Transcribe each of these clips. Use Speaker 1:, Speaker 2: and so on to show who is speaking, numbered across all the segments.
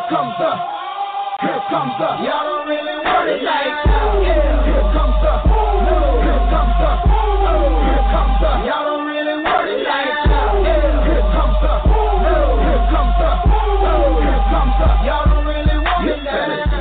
Speaker 1: Here comes the, y'all don't really want it like that. Yeah. Here comes the, here comes the, here comes the, y'all don't really want it like that. Yeah. Here comes the, here comes the, here comes the, y'all don't really want it like that.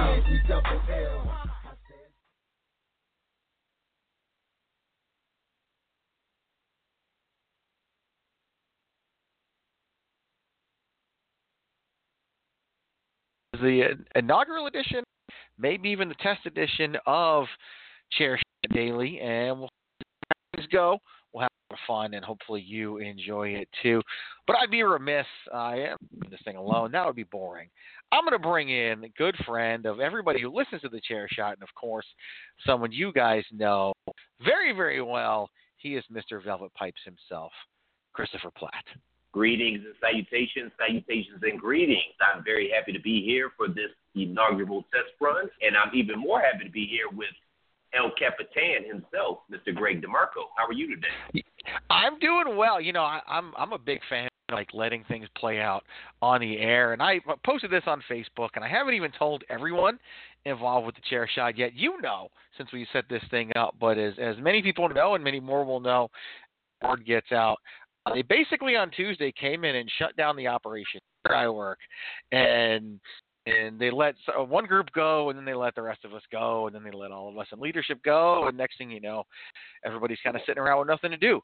Speaker 2: The inaugural edition, maybe even the test edition of Chair Shot Daily, and we'll see how things go. We'll have a lot of fun, and hopefully you enjoy it too. But I'd be remiss. I am doing this thing alone. That would be boring. I'm going to bring in a good friend of everybody who listens to the Chair Shot, and of course, someone you guys know very, very well. He is Mr. Velvet Pipes himself, Christopher Platt.
Speaker 3: Greetings and salutations, and greetings. I'm very happy to be here for this inaugural test run, and I'm even more happy to be here with El Capitan himself, Mr. Greg DeMarco. How are you today?
Speaker 2: I'm doing well. You know, I'm a big fan of like letting things play out on the air, and I posted this on Facebook, and I haven't even told everyone involved with the Chair Shot yet. You know, since we set this thing up, but as many people know, and many more will know, word gets out. They basically on Tuesday came in and shut down the operation where I work, and they let one group go, and then they let the rest of us go, and then they let all of us in leadership go, and next thing you know, everybody's kind of sitting around with nothing to do.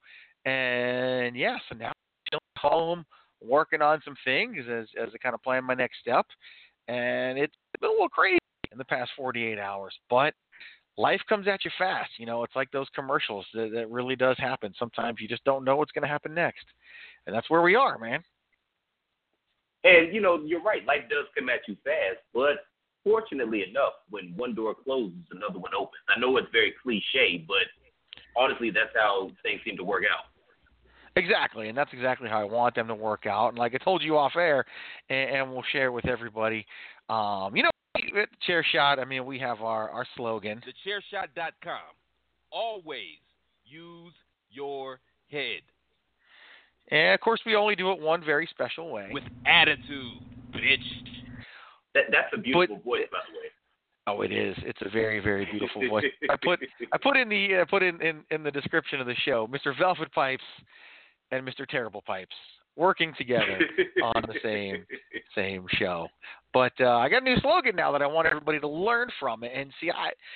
Speaker 2: And yeah, so now I'm chilling at home, working on some things as I kind of plan my next step, and it's been a little crazy in the past 48 hours, but life comes at you fast. You know, it's like those commercials that really does happen. Sometimes you just don't know what's going to happen next. And that's where we are, man.
Speaker 3: And, you know, you're right. Life does come at you fast. But fortunately enough, when one door closes, another one opens. I know it's very cliche, but honestly, that's how things seem to work out.
Speaker 2: Exactly, and that's exactly how I want them to work out. And like I told you off air, and we'll share with everybody, you know, at the Chair Shot, I mean, we have our slogan.
Speaker 4: TheChairShot.com. Always use your head.
Speaker 2: And, of course, we only do it one very special way.
Speaker 4: With attitude, bitch.
Speaker 3: That's a beautiful voice, by the way.
Speaker 2: Oh, it is. It's a very, very beautiful voice. I put in the description of the show, Mr. Velvet Pipes and Mr. Terrible Pipes working together on the same show. But I got a new slogan now that I want everybody to learn from it. And see,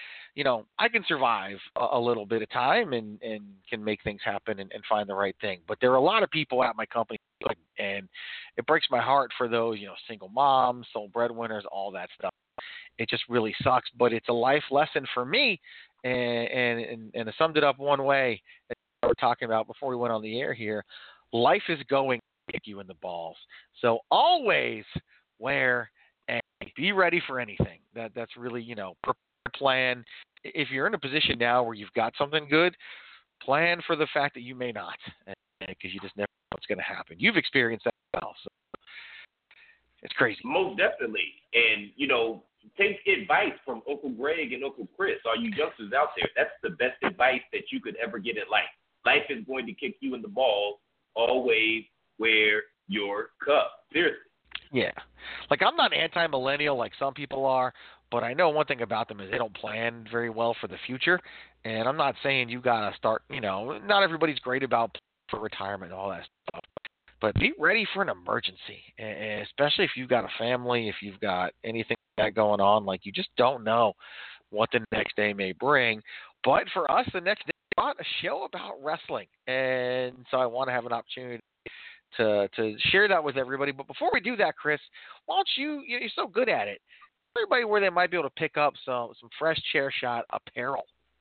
Speaker 2: I can survive a little bit of time and can make things happen and find the right thing. But there are a lot of people at my company, and it breaks my heart for those, you know, single moms, sole breadwinners, all that stuff. It just really sucks, but it's a life lesson for me. And I summed it up one way that we were talking about before we went on the air here. Life is going to kick you in the balls. So always wear and be ready for anything. That's really, you know, plan. If you're in a position now where you've got something good, plan for the fact that you may not, because you just never know what's going to happen. You've experienced that as well, so it's crazy.
Speaker 3: Most definitely. And, you know, take advice from Uncle Greg and Uncle Chris, all you youngsters out there. That's the best advice that you could ever get in life. Life is going to kick you in the balls. Always wear your cup. Seriously.
Speaker 2: Yeah. Like, I'm not anti-millennial like some people are, but I know one thing about them is they don't plan very well for the future. And I'm not saying you got to start, you know, not everybody's great about for retirement and all that stuff. But be ready for an emergency, and especially if you've got a family, if you've got anything like that going on. Like, you just don't know what the next day may bring. But for us, the next day, we got a show about wrestling. And so I want to have an opportunity to share that with everybody. But before we do that, Chris, why don't you're so good at it, everybody where they might be able to pick up some fresh Chair Shot apparel.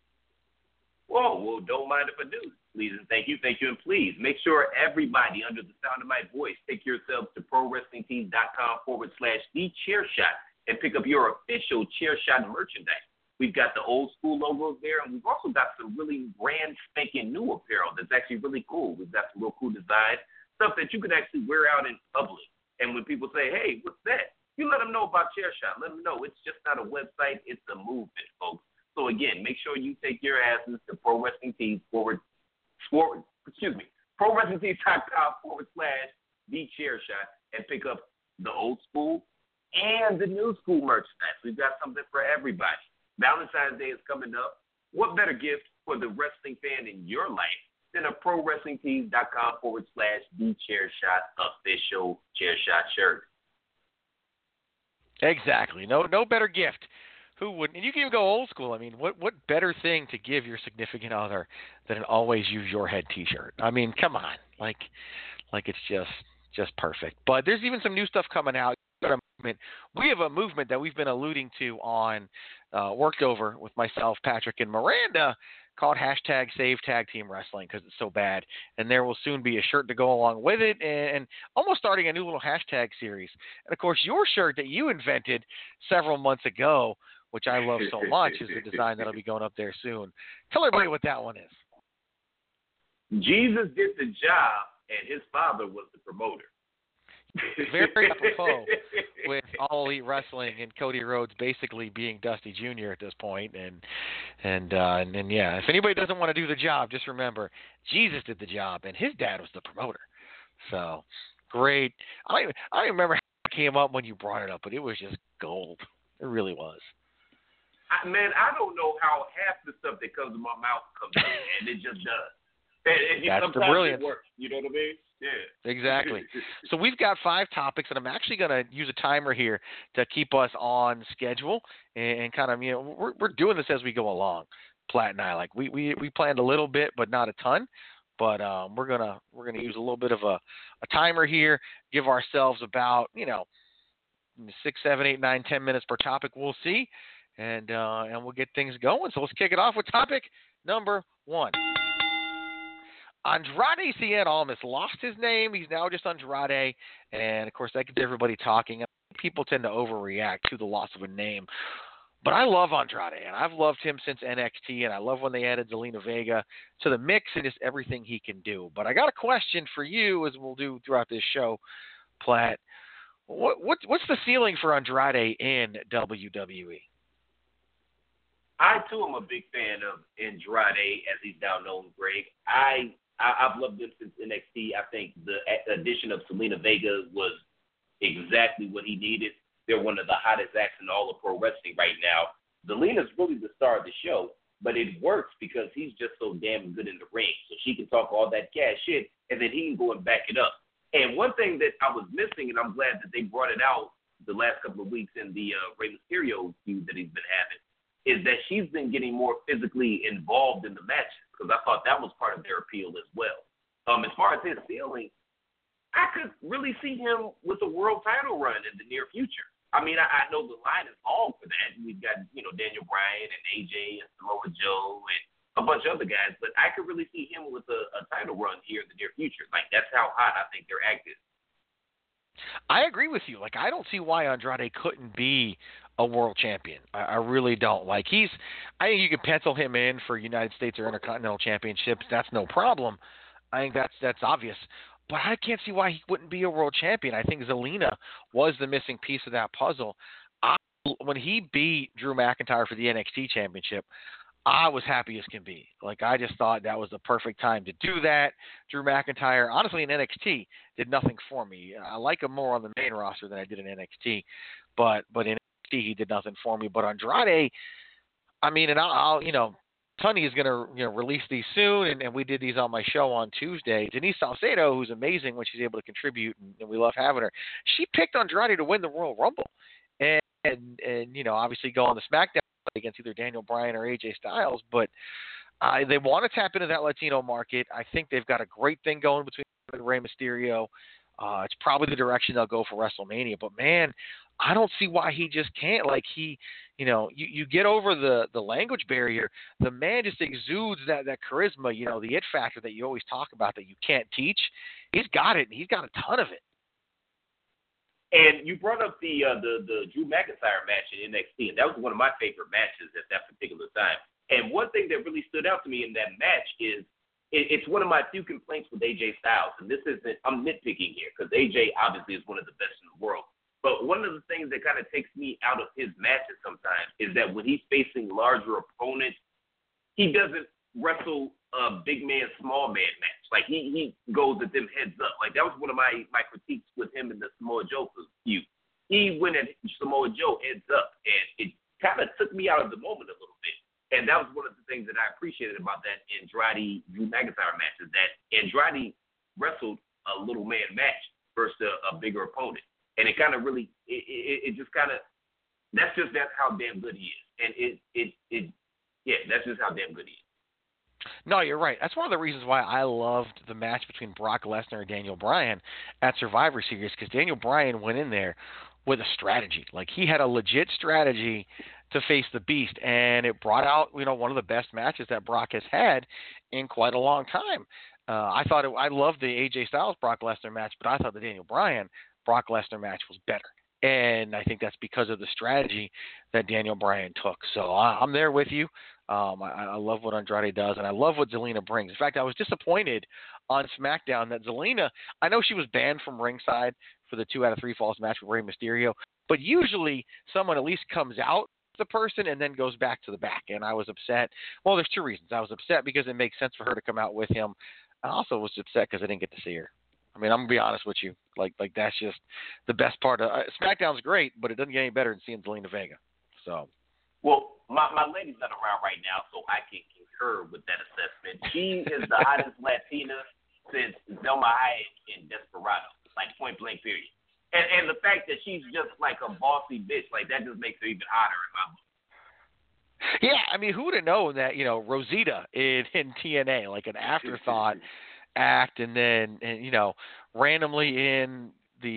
Speaker 3: Well, don't mind if I do. Please and thank you, and please make sure everybody under the sound of my voice take yourselves to ProWrestlingTees.com/TheChairShot and pick up your official Chair Shot merchandise. We've got the old school logos there, and we've also got some really brand spanking new apparel that's actually really cool. We've got some real cool designs, stuff that you can actually wear out in public. And when people say, hey, what's that? You let them know about Chair Shot. Let them know it's just not a website, it's a movement, folks. So again, make sure you take your asses to ProWrestlingTees.com/TheChairShot and pick up the old school and the new school merchandise. We've got something for everybody. Valentine's Day is coming up. What better gift for the wrestling fan in your life than a ProWrestlingTees.com/TheChairShot official chairshot shirt?
Speaker 2: Exactly. No better gift. Who wouldn't? And you can even go old school. I mean, what better thing to give your significant other than an always use your head T-shirt? I mean, come on. Like it's just perfect. But there's even some new stuff coming out. We have a movement that we've been alluding to on Worked Over with myself, Patrick, and Miranda called #SaveTagTeamWrestling because it's so bad. And there will soon be a shirt to go along with it and almost starting a new little hashtag series. And, of course, your shirt that you invented several months ago, which I love so much, is the design that'll be going up there soon. Tell everybody what that one is.
Speaker 3: Jesus did the job, and his father was the promoter.
Speaker 2: Very apropos with All Elite Wrestling and Cody Rhodes basically being Dusty Jr. at this point, and yeah, if anybody doesn't want to do the job, just remember Jesus did the job, and his dad was the promoter. So great. I don't even remember how it came up when you brought it up, but it was just gold. It really was.
Speaker 3: Man, I don't know how half the stuff that comes to my mouth comes out, and it just does. And
Speaker 2: that's the brilliance.
Speaker 3: It works. You know what I mean? Yeah.
Speaker 2: Exactly. So we've got 5 topics, and I'm actually going to use a timer here to keep us on schedule and kind of, we're doing this as we go along, Platt and I. Like we planned a little bit, but not a ton. But we're gonna use a little bit of a timer here, give ourselves about 6, 7, 8, 9, 10 minutes per topic. We'll see, and we'll get things going. So let's kick it off with topic number 1. Andrade Cien Almas lost his name. He's now just Andrade, and of course that gets everybody talking. People tend to overreact to the loss of a name, but I love Andrade, and I've loved him since NXT, and I love when they added Zelina Vega to the mix and just everything he can do. But I got a question for you, as we'll do throughout this show, Platt. What's the ceiling for Andrade in WWE?
Speaker 3: I, too, am a big fan of Andrade, as he's now known, Greg. I've loved him since NXT. I think the addition of Zelina Vega was exactly what he needed. They're one of the hottest acts in all of pro wrestling right now. Zelina's really the star of the show, but it works because he's just so damn good in the ring. So she can talk all that cash shit, and then he can go and back it up. And one thing that I was missing, and I'm glad that they brought it out the last couple of weeks in the Rey Mysterio feud that he's been having, is that she's been getting more physically involved in the matches, because I thought that was part of their appeal as well. As far as his ceiling, I could really see him with a world title run in the near future. I mean, I know the line is long for that. We've got, Daniel Bryan and AJ and Samoa Joe and a bunch of other guys, but I could really see him with a title run here in the near future. Like, that's how hot I think their act is.
Speaker 2: I agree with you. Like, I don't see why Andrade couldn't be a world champion. I really don't. Like, I think you can pencil him in for United States or Intercontinental Championships. That's no problem. I think that's obvious. But I can't see why he wouldn't be a world champion. I think Zelina was the missing piece of that puzzle. When he beat Drew McIntyre for the NXT Championship, I was happy as can be. Like, I just thought that was the perfect time to do that. Drew McIntyre, honestly, in NXT, did nothing for me. I like him more on the main roster than I did in NXT, but in NXT he did nothing for me. But Andrade, I mean, and I'll Tunney is going to release these soon, and we did these on my show on Tuesday. Denise Salcedo, who's amazing when she's able to contribute, and we love having her, she picked Andrade to win the Royal Rumble, and obviously go on the SmackDown against either Daniel Bryan or AJ Styles, but they want to tap into that Latino market. I think they've got a great thing going between Rey Mysterio. It's probably the direction they'll go for WrestleMania, but man, I don't see why he just can't. Like, you get over the language barrier. The man just exudes that charisma, the it factor that you always talk about that you can't teach. He's got it, and he's got a ton of it.
Speaker 3: And you brought up the Drew McIntyre match in NXT, and that was one of my favorite matches at that particular time. And one thing that really stood out to me in that match is it's one of my few complaints with AJ Styles, and I'm nitpicking here because AJ obviously is one of the best in the world. But one of the things that kind of takes me out of his matches sometimes is that when he's facing larger opponents, he doesn't wrestle a big man, small man match. Like, he goes at them heads up. Like, that was one of my critiques with him in the Samoa Joe feud. he went at Samoa Joe heads up, and it kind of took me out of the moment a little bit. And that was one of the things that I appreciated about that Andrade-Drew McIntyre match, is that Andrade wrestled a little man match versus a bigger opponent. And it kind of really, it just kind of, that's how damn good he is. And that's just how damn good he is.
Speaker 2: No, you're right. That's one of the reasons why I loved the match between Brock Lesnar and Daniel Bryan at Survivor Series, because Daniel Bryan went in there with a strategy. Like, he had a legit strategy to face the Beast, and it brought out, one of the best matches that Brock has had in quite a long time. I loved the AJ Styles Brock Lesnar match, but I thought the Daniel Bryan Brock Lesnar match was better. And I think that's because of the strategy that Daniel Bryan took. So I'm there with you. I love what Andrade does, and I love what Zelina brings. In fact, I was disappointed on SmackDown that Zelina, I know she was banned from ringside for the 2 out of 3 falls match with Rey Mysterio, but usually someone at least comes out the person and then goes back to the back. And I was upset. Well, there's 2 reasons. I was upset because it makes sense for her to come out with him. I also was upset because I didn't get to see her. I mean, I'm going to be honest with you. Like that's just the best part of SmackDown's great, but it doesn't get any better than seeing Zelina Vega. So.
Speaker 3: Well, my lady's not around right now, so I can concur with that assessment. She is the hottest Latina since Zelma Hayek in Desperado, like point blank period. And the fact that she's just like a bossy bitch, like that just makes her even hotter in my book.
Speaker 2: Yeah, I mean, who would have known that, Rosita in TNA, like an afterthought act, and then randomly in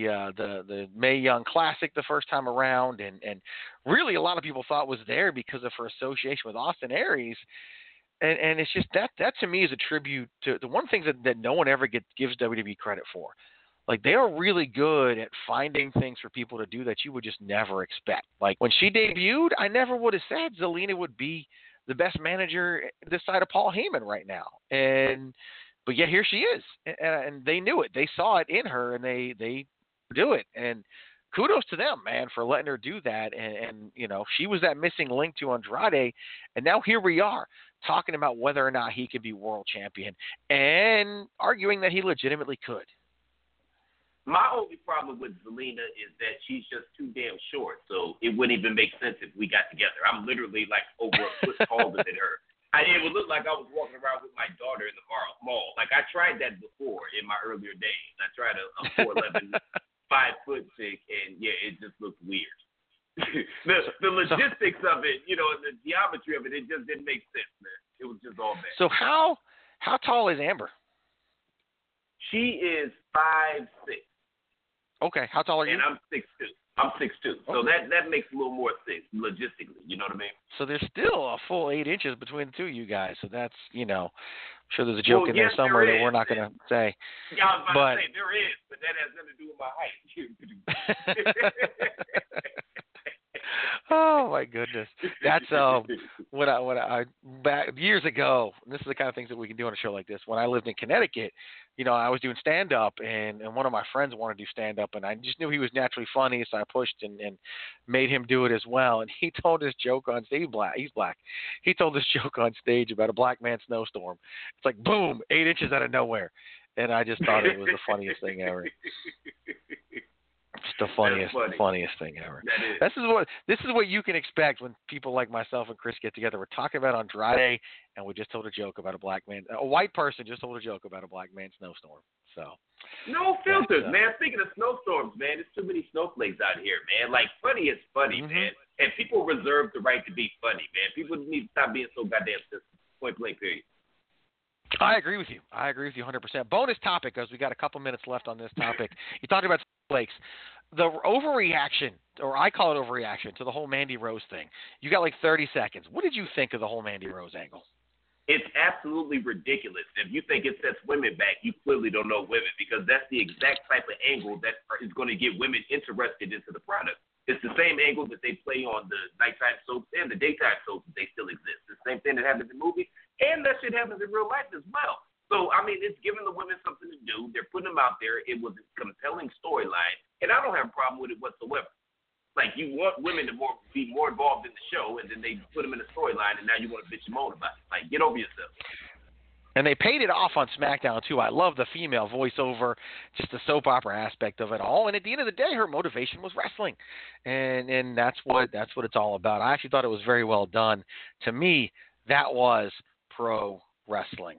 Speaker 2: the Mae Young Classic the first time around, and really a lot of people thought was there because of her association with Austin Aries, and it's just that to me is a tribute to the one thing that no one ever gives WWE credit for. Like, they are really good at finding things for people to do that you would just never expect. Like, when she debuted, I never would have said Zelina would be the best manager this side of Paul Heyman right now, but yet here she is, and they knew it. They saw it in her, and they do it. And kudos to them, man, for letting her do that. And she was that missing link to Andrade, and now here we are talking about whether or not he could be world champion and arguing that he legitimately could.
Speaker 3: My only problem with Zelina is that she's just too damn short, so it wouldn't even make sense if we got together. I'm literally like over a foot taller than her. It would look like I was walking around with my daughter in the mall. Like, I tried that before in my earlier days. I tried a 4'11", 5'6", and it just looked weird. the logistics of it, and the geometry of it, it just didn't make sense, man. It was just all bad.
Speaker 2: So how tall is Amber?
Speaker 3: She is 5'6".
Speaker 2: Okay, how tall are you?
Speaker 3: And I'm 6'2". I'm 6'2", so that makes a little more sense logistically. You know what I mean?
Speaker 2: So there's still a full 8 inches between the two of you guys. So that's, I'm sure there's a joke in there somewhere that we're not going to say.
Speaker 3: Yeah, I was about to say there is, but that has nothing to do with my height.
Speaker 2: Oh my goodness, that's what I back years ago. This is the kind of things that we can do on a show like this. When I lived in Connecticut, I was doing stand up, and one of my friends wanted to do stand up, and I just knew he was naturally funny, so I pushed and made him do it as well. And he told this joke on stage. He's black. He told this joke on stage about a black man snowstorm. It's like boom, 8 inches out of nowhere, and I just thought it was the funniest thing ever. It's the funniest thing ever. This is what you can expect when people like myself and Chris get together. We're talking about Andrade, and we just told a joke about a white person just told a joke about a black man snowstorm. So
Speaker 3: no filters, man. Speaking of snowstorms, man, there's too many snowflakes out here, man. Like, funny is funny, man. And people reserve the right to be funny, man. People need to stop being so goddamn sensitive. Point blank, period.
Speaker 2: I agree with you. 100%. Bonus topic, because we got a couple minutes left on this topic. You talked about snowflakes. The overreaction, or I call it overreaction, to the whole Mandy Rose thing. You got like 30 seconds. What did you think of the whole Mandy Rose angle?
Speaker 3: It's absolutely ridiculous. If you think it sets women back, you clearly don't know women, because that's the exact type of angle that is going to get women interested into the product. It's the same angle that they play on the nighttime soaps and the daytime soaps. They still exist. It's the same thing that happens in movies, and that shit happens in real life as well. So, it's giving the women something to do. They're putting them out there. It was a compelling storyline, and I don't have a problem with it whatsoever. Like, you want women to be more involved in the show, and then they put them in the storyline, and now you want to bitch and moan about it. Like, get over yourself.
Speaker 2: And they paid it off on SmackDown, too. I love the female voiceover, just the soap opera aspect of it all. And at the end of the day, her motivation was wrestling. And that's what it's all about. I actually thought it was very well done. To me, that was pro wrestling.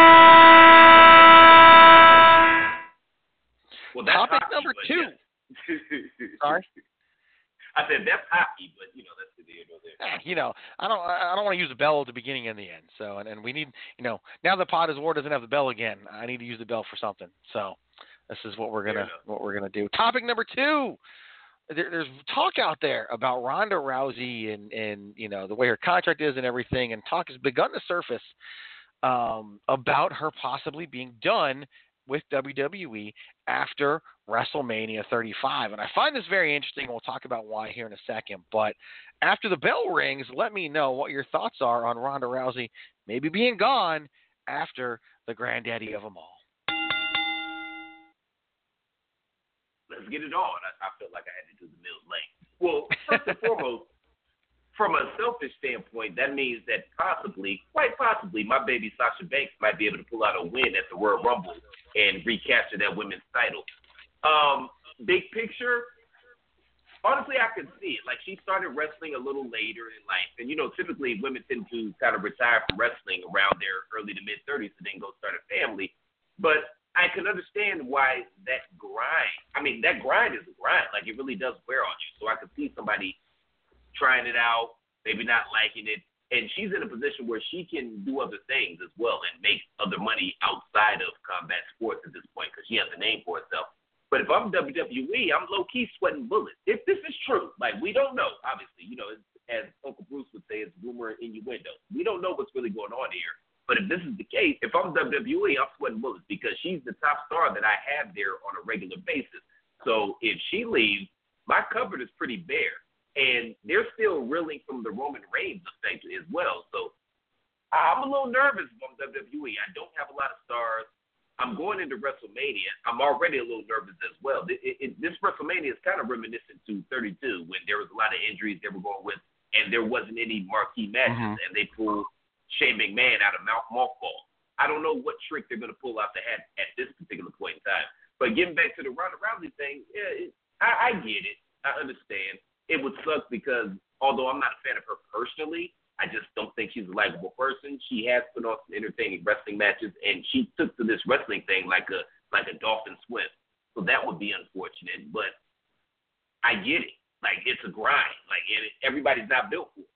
Speaker 3: Well, that's
Speaker 2: Topic
Speaker 3: hockey,
Speaker 2: number
Speaker 3: but
Speaker 2: 2.
Speaker 3: yeah.
Speaker 2: Sorry?
Speaker 3: I said that's hockey, but that's the deal there.
Speaker 2: I don't want to use the bell at the beginning and the end. So, and we need, now the Pod is War doesn't have the bell again. I need to use the bell for something. So, this is what we're gonna do. Topic number 2. There's talk out there about Ronda Rousey and the way her contract is and everything, and talk has begun to surface about her possibly being done with WWE after WrestleMania 35. And I find this very interesting. We'll talk about why here in a second. But after the bell rings, let me know what your thoughts are on Ronda Rousey maybe being gone after the granddaddy of them all.
Speaker 3: Let's get it on. I felt like I had to do the Mills Lane. Well, first and foremost, from a selfish standpoint, that means that quite possibly, my baby Sasha Banks might be able to pull out a win at the Royal Rumble and recapture that women's title. Big picture, honestly, I could see it. Like, she started wrestling a little later in life. And, typically women tend to kind of retire from wrestling around their early to mid-30s and then go start a family. But I can understand why that grind is a grind. Like, it really does wear on you. So I could see somebody trying it out, maybe not liking it. And she's in a position where she can do other things as well and make other money outside of combat sports at this point because she has a name for herself. But if I'm WWE, I'm low-key sweating bullets. If this is true, like, we don't know, obviously. As Uncle Bruce would say, it's rumor and innuendo. We don't know what's really going on here. But if this is the case, if I'm WWE, I'm sweating bullets because she's the top star that I have there on a regular basis. So if she leaves, my cupboard is pretty bare. And they're still reeling from the Roman Reigns effect as well. So I'm a little nervous if I'm WWE. I don't have a lot of stars. I'm going into WrestleMania. I'm already a little nervous as well. This WrestleMania is kind of reminiscent to 32 when there was a lot of injuries they were going with, and there wasn't any marquee matches, and they pulled Shane McMahon out of mothball. I don't know what trick they're going to pull out the hat at this particular point in time. But getting back to the Ronda Rousey thing, I get it. I understand. It would suck because although I'm not a fan of her personally, I just don't think she's a likable person. She has put on some entertaining wrestling matches, and she took to this wrestling thing like a dolphin swim. So that would be unfortunate, but I get it. Like, it's a grind. Like, everybody's not built for it.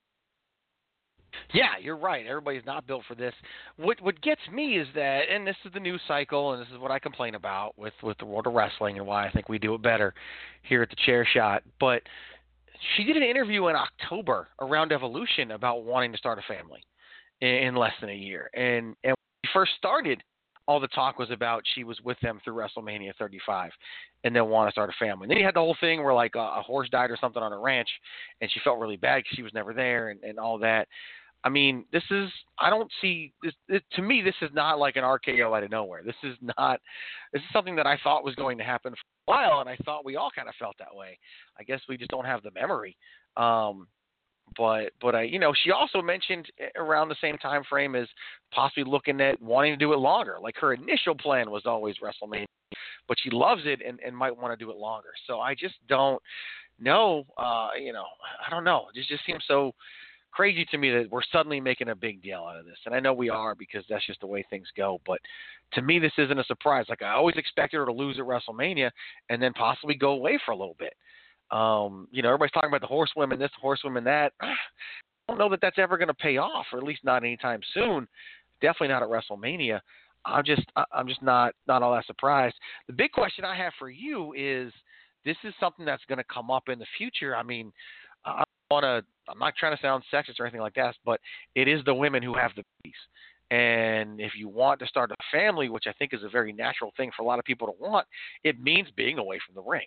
Speaker 2: Yeah, you're right. Everybody's not built for this. What gets me is that, and this is the news cycle, and this is what I complain about with the world of wrestling and why I think we do it better here at the Chair Shot. But she did an interview in October around Evolution about wanting to start a family in less than a year. And when she first started, all the talk was about she was with them through WrestleMania 35 and then want to start a family. And then you had the whole thing where, like, a horse died or something on a ranch, and she felt really bad because she was never there and all that. I mean, I don't see this. To me, this is not like an RKO out of nowhere. This is something that I thought was going to happen for a while, and I thought we all kind of felt that way. I guess we just don't have the memory. But she also mentioned around the same time frame as possibly looking at wanting to do it longer. Like, her initial plan was always WrestleMania, but she loves it and might want to do it longer. So I just don't know. I don't know. It just seems so crazy to me that we're suddenly making a big deal out of this. And I know we are because that's just the way things go. But to me, this isn't a surprise. Like, I always expected her to lose at WrestleMania and then possibly go away for a little bit. Everybody's talking about the horsewomen this, the horsewomen that. I don't know that that's ever going to pay off, or at least not anytime soon. Definitely not at WrestleMania. I'm just not all that surprised. The big question I have for you is, this is something that's going to come up in the future. I mean, I'm not trying to sound sexist or anything like that, but it is the women who have the babies. And if you want to start a family, which I think is a very natural thing for a lot of people to want, it means being away from the ring.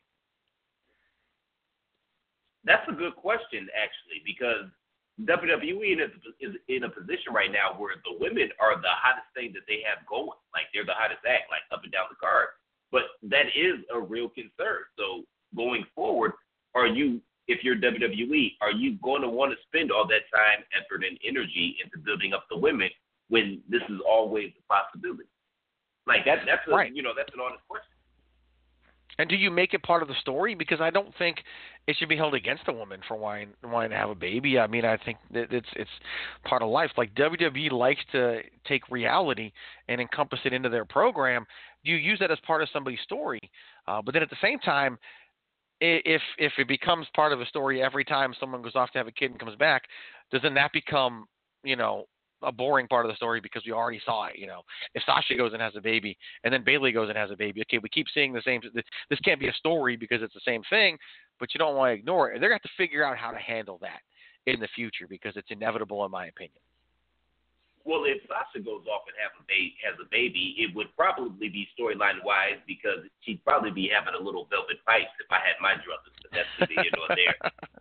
Speaker 3: That's a good question, actually, because WWE is in a position right now where the women are the hottest thing that they have going. Like, they're the hottest act, like, up and down the card. But that is a real concern. So going forward, if you're WWE, are you going to want to spend all that time, effort, and energy into building up the women when this is always a possibility? Like that's a,
Speaker 2: Right.
Speaker 3: that's an honest question.
Speaker 2: And do you make it part of the story? Because I don't think it should be held against a woman for wanting to have a baby. I mean, I think that it's part of life. Like WWE likes to take reality and encompass it into their program. You use that as part of somebody's story, but then at the same time, if it becomes part of a story every time someone goes off to have a kid and comes back, doesn't that become a boring part of the story because we already saw it? If Sasha goes and has a baby and then Bayley goes and has a baby, okay, we keep seeing the same. This can't be a story because it's the same thing, but you don't want to ignore it. They're going to have to figure out how to handle that in the future because it's inevitable, in my opinion.
Speaker 3: Well, if Sasha goes off and has a baby, it would probably be storyline wise because she'd probably be having a little Velvet Pipes if I had my druthers. But that's neither here nor there.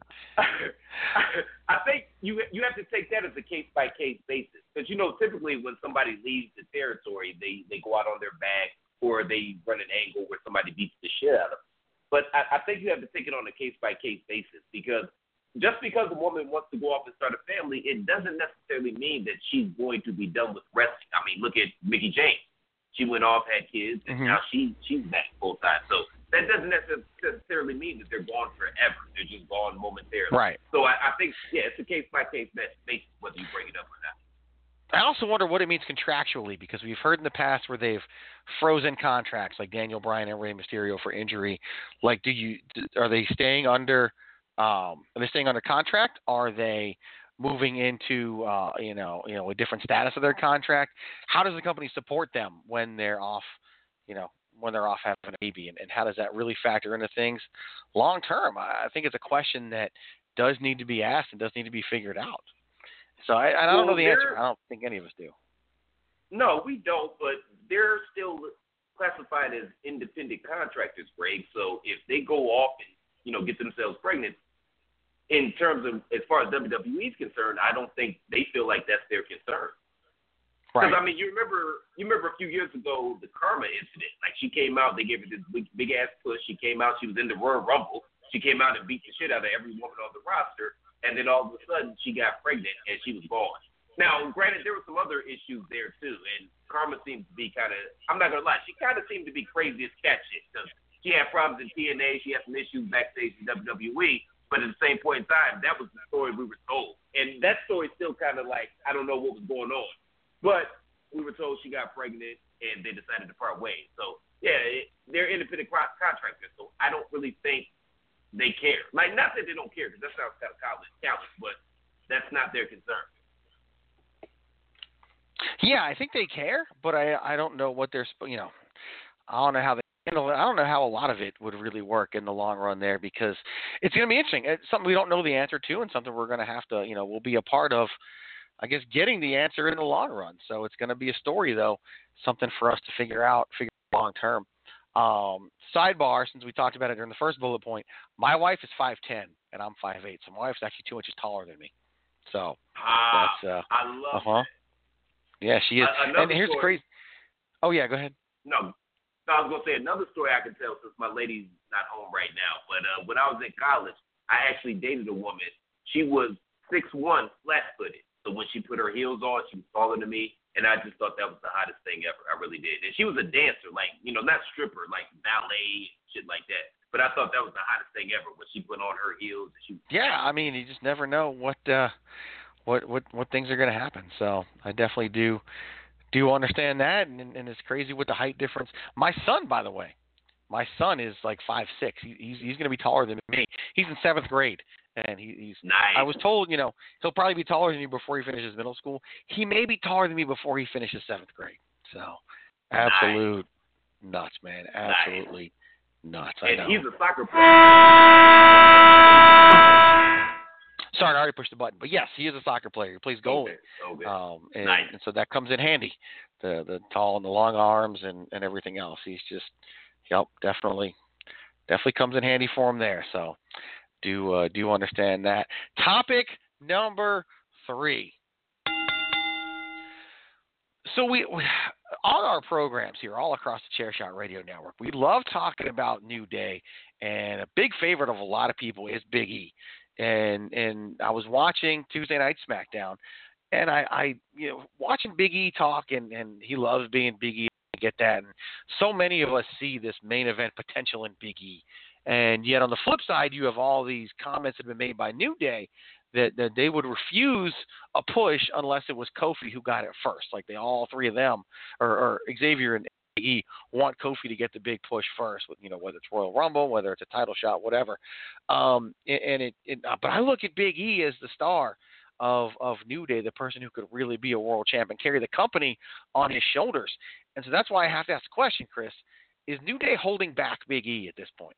Speaker 3: I think you have to take that as a case by case basis because typically when somebody leaves the territory, they go out on their back or they run an angle where somebody beats the shit out of them. But I think you have to take it on a case by case basis because just because a woman wants to go off and start a family, it doesn't necessarily mean that she's going to be done with wrestling. I mean, look at Mickie James. She went off, had kids, and now she's back full time. So that doesn't necessarily mean that they're gone forever. They're just gone momentarily.
Speaker 2: Right.
Speaker 3: So I think, it's a case by case basis whether you bring it up or not.
Speaker 2: I also wonder what it means contractually because we've heard in the past where they've frozen contracts like Daniel Bryan and Rey Mysterio for injury. Like, are they staying under? Are they staying under contract? Are they moving into a different status of their contract? How does the company support them when they're off? When they're off having a baby, and how does that really factor into things long term? I think it's a question that does need to be asked and does need to be figured out. So I don't know the answer. I don't think any of us do.
Speaker 3: No, we don't, but they're still classified as independent contractors, Greg. So if they go off and get themselves pregnant, in terms of as far as WWE is concerned, I don't think they feel like that's their concern. Because
Speaker 2: Right.
Speaker 3: I mean, you remember a few years ago the Karma incident. Like she came out, they gave her this big ass push. She came out, she was in the Royal Rumble. She came out and beat the shit out of every woman on the roster, and then all of a sudden she got pregnant and she was gone. Now, granted, there were some other issues there too, and Karma seemed to be kind of, I'm not gonna lie, she kind of seemed to be crazy as cat shit because she had problems in TNA, she had some issues backstage in WWE. But at the same point in time, that was the story we were told. And that story's still kind of like, I don't know what was going on. But we were told she got pregnant, and they decided to part ways. So, yeah, they're independent contractors, so I don't really think they care. Like, not that they don't care, because that sounds kind of callous, but that's not their concern.
Speaker 2: Yeah, I think they care, but I don't know what they're I don't know how they handle it. I don't know how a lot of it would really work in the long run there because it's going to be interesting. It's something we don't know the answer to and something we're going to have to, we'll be a part of, I guess, getting the answer in the long run. So it's going to be a story, though, something for us to figure out long term. Sidebar, since we talked about it during the first bullet point, my wife is 5'10", and I'm 5'8", so my wife's actually 2 inches taller than me. So that's
Speaker 3: I love that.
Speaker 2: Yeah, she is. And here's the crazy. Oh yeah, go ahead.
Speaker 3: No, I was gonna say another story I can tell since my lady's not home right now. But when I was in college, I actually dated a woman. She was 6'1", flat-footed. So when she put her heels on, she was taller than me, and I just thought that was the hottest thing ever. I really did. And she was a dancer, like not stripper, like ballet and shit like that. But I thought that was the hottest thing ever when she put on her heels. And she.
Speaker 2: Yeah, I mean, you just never know what things are going to happen. So I definitely do understand that, and it's crazy with the height difference. My son, by the way, is like 5'6". He's going to be taller than me. He's in 7th grade, and he's.
Speaker 3: Nice.
Speaker 2: I was told, he'll probably be taller than me before he finishes middle school. He may be taller than me before he finishes 7th grade. So, absolute nuts, man. Absolutely nuts. I know.
Speaker 3: And he's a soccer player.
Speaker 2: Sorry, I already pushed the button. But yes, he is a soccer player. He plays goalie.
Speaker 3: Okay.
Speaker 2: And so that comes in handy, the tall and the long arms and everything else. He's just, definitely comes in handy for him there. So do understand that. Topic number 3. So we on our programs here, all across the Chairshot Radio Network, we love talking about New Day, and a big favorite of a lot of people is Big E. And I was watching Tuesday Night SmackDown, And I watching Big E talk, and he loves being Big E. I get that. And so many of us see this main event potential in Big E. And yet on the flip side, you have all these comments that have been made by New Day that they would refuse a push unless it was Kofi who got it first. Like all three of them, or Xavier and Big E, want Kofi to get the big push first, with whether it's Royal Rumble, whether it's a title shot, whatever. But I look at Big E as the star of New Day, the person who could really be a world champ and carry the company on his shoulders. And so that's why I have to ask the question, Chris, is New Day holding back Big E at this point?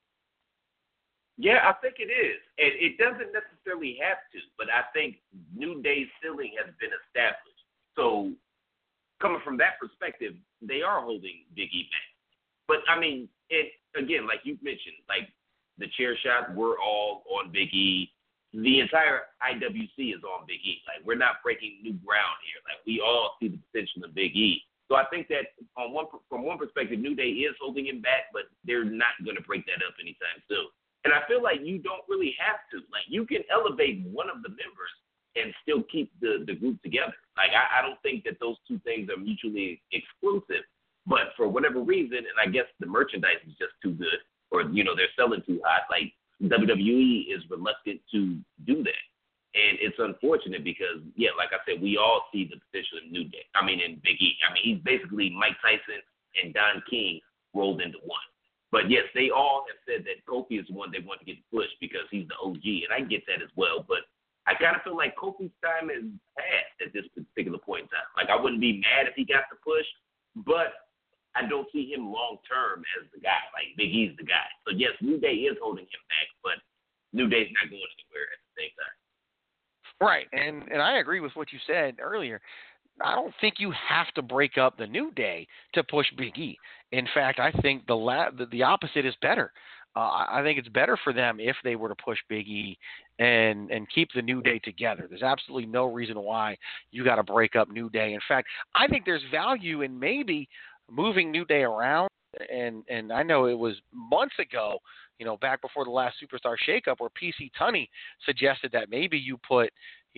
Speaker 3: Yeah, I think it is. And it doesn't necessarily have to, but I think New Day's ceiling has been established. So coming from that perspective, they are holding Big E back. But, I mean, again, like you mentioned, like the chair shot, we're all on Big E. The entire IWC is on Big E. Like, we're not breaking new ground here. Like, we all see the potential in Big E. So I think that from one perspective, New Day is holding him back, but they're not going to break that up anytime soon. And I feel like you don't really have to. Like, you can elevate one of the members and still keep the group together. Like, I don't think that those two things are mutually exclusive. But for whatever reason, and I guess the merchandise is just too good, or, they're selling too hot, like, WWE is reluctant to do that. And it's unfortunate because, yeah, like I said, we all see the potential in in Big E. I mean, he's basically Mike Tyson and Don King rolled into one. But, yes, they all have said that Kofi is the one they want to get pushed because he's the OG, and I get that as well. But I kind of feel like Kofi's time is past at this particular point in time. Like, I wouldn't be mad if he got the push, but I don't see him long-term as the guy. Like, Big E's the guy. So, yes, New Day is holding him back, but New Day's not going anywhere at the same time.
Speaker 2: Right, and I agree with what you said earlier. I don't think you have to break up the New Day to push Big E. In fact, I think the opposite is better. I think it's better for them if they were to push Big E and keep the New Day together. There's absolutely no reason why you got to break up New Day. In fact, I think there's value in maybe moving New Day around. And I know it was months ago, back before the last Superstar Shakeup, where PC Tunney suggested that maybe you put,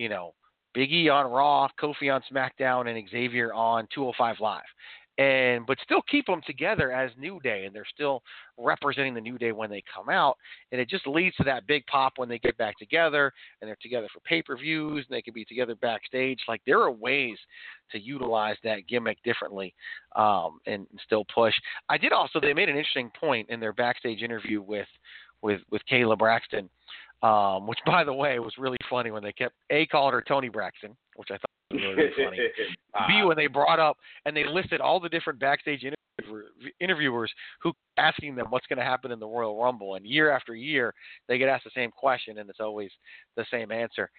Speaker 2: Big E on Raw, Kofi on SmackDown, and Xavier on 205 Live. But still keep them together as New Day, and they're still representing the New Day when they come out, and it just leads to that big pop when they get back together, and they're together for pay-per-views, and they can be together backstage. Like, there are ways to utilize that gimmick differently and still push. They made an interesting point in their backstage interview with Kayla Braxton, which, by the way, was really funny when they called her Tony Braxton, which I thought was really funny. B, when they brought up and they listed all the different backstage interviewers who asking them what's going to happen in the Royal Rumble, and year after year they get asked the same question, and it's always the same answer.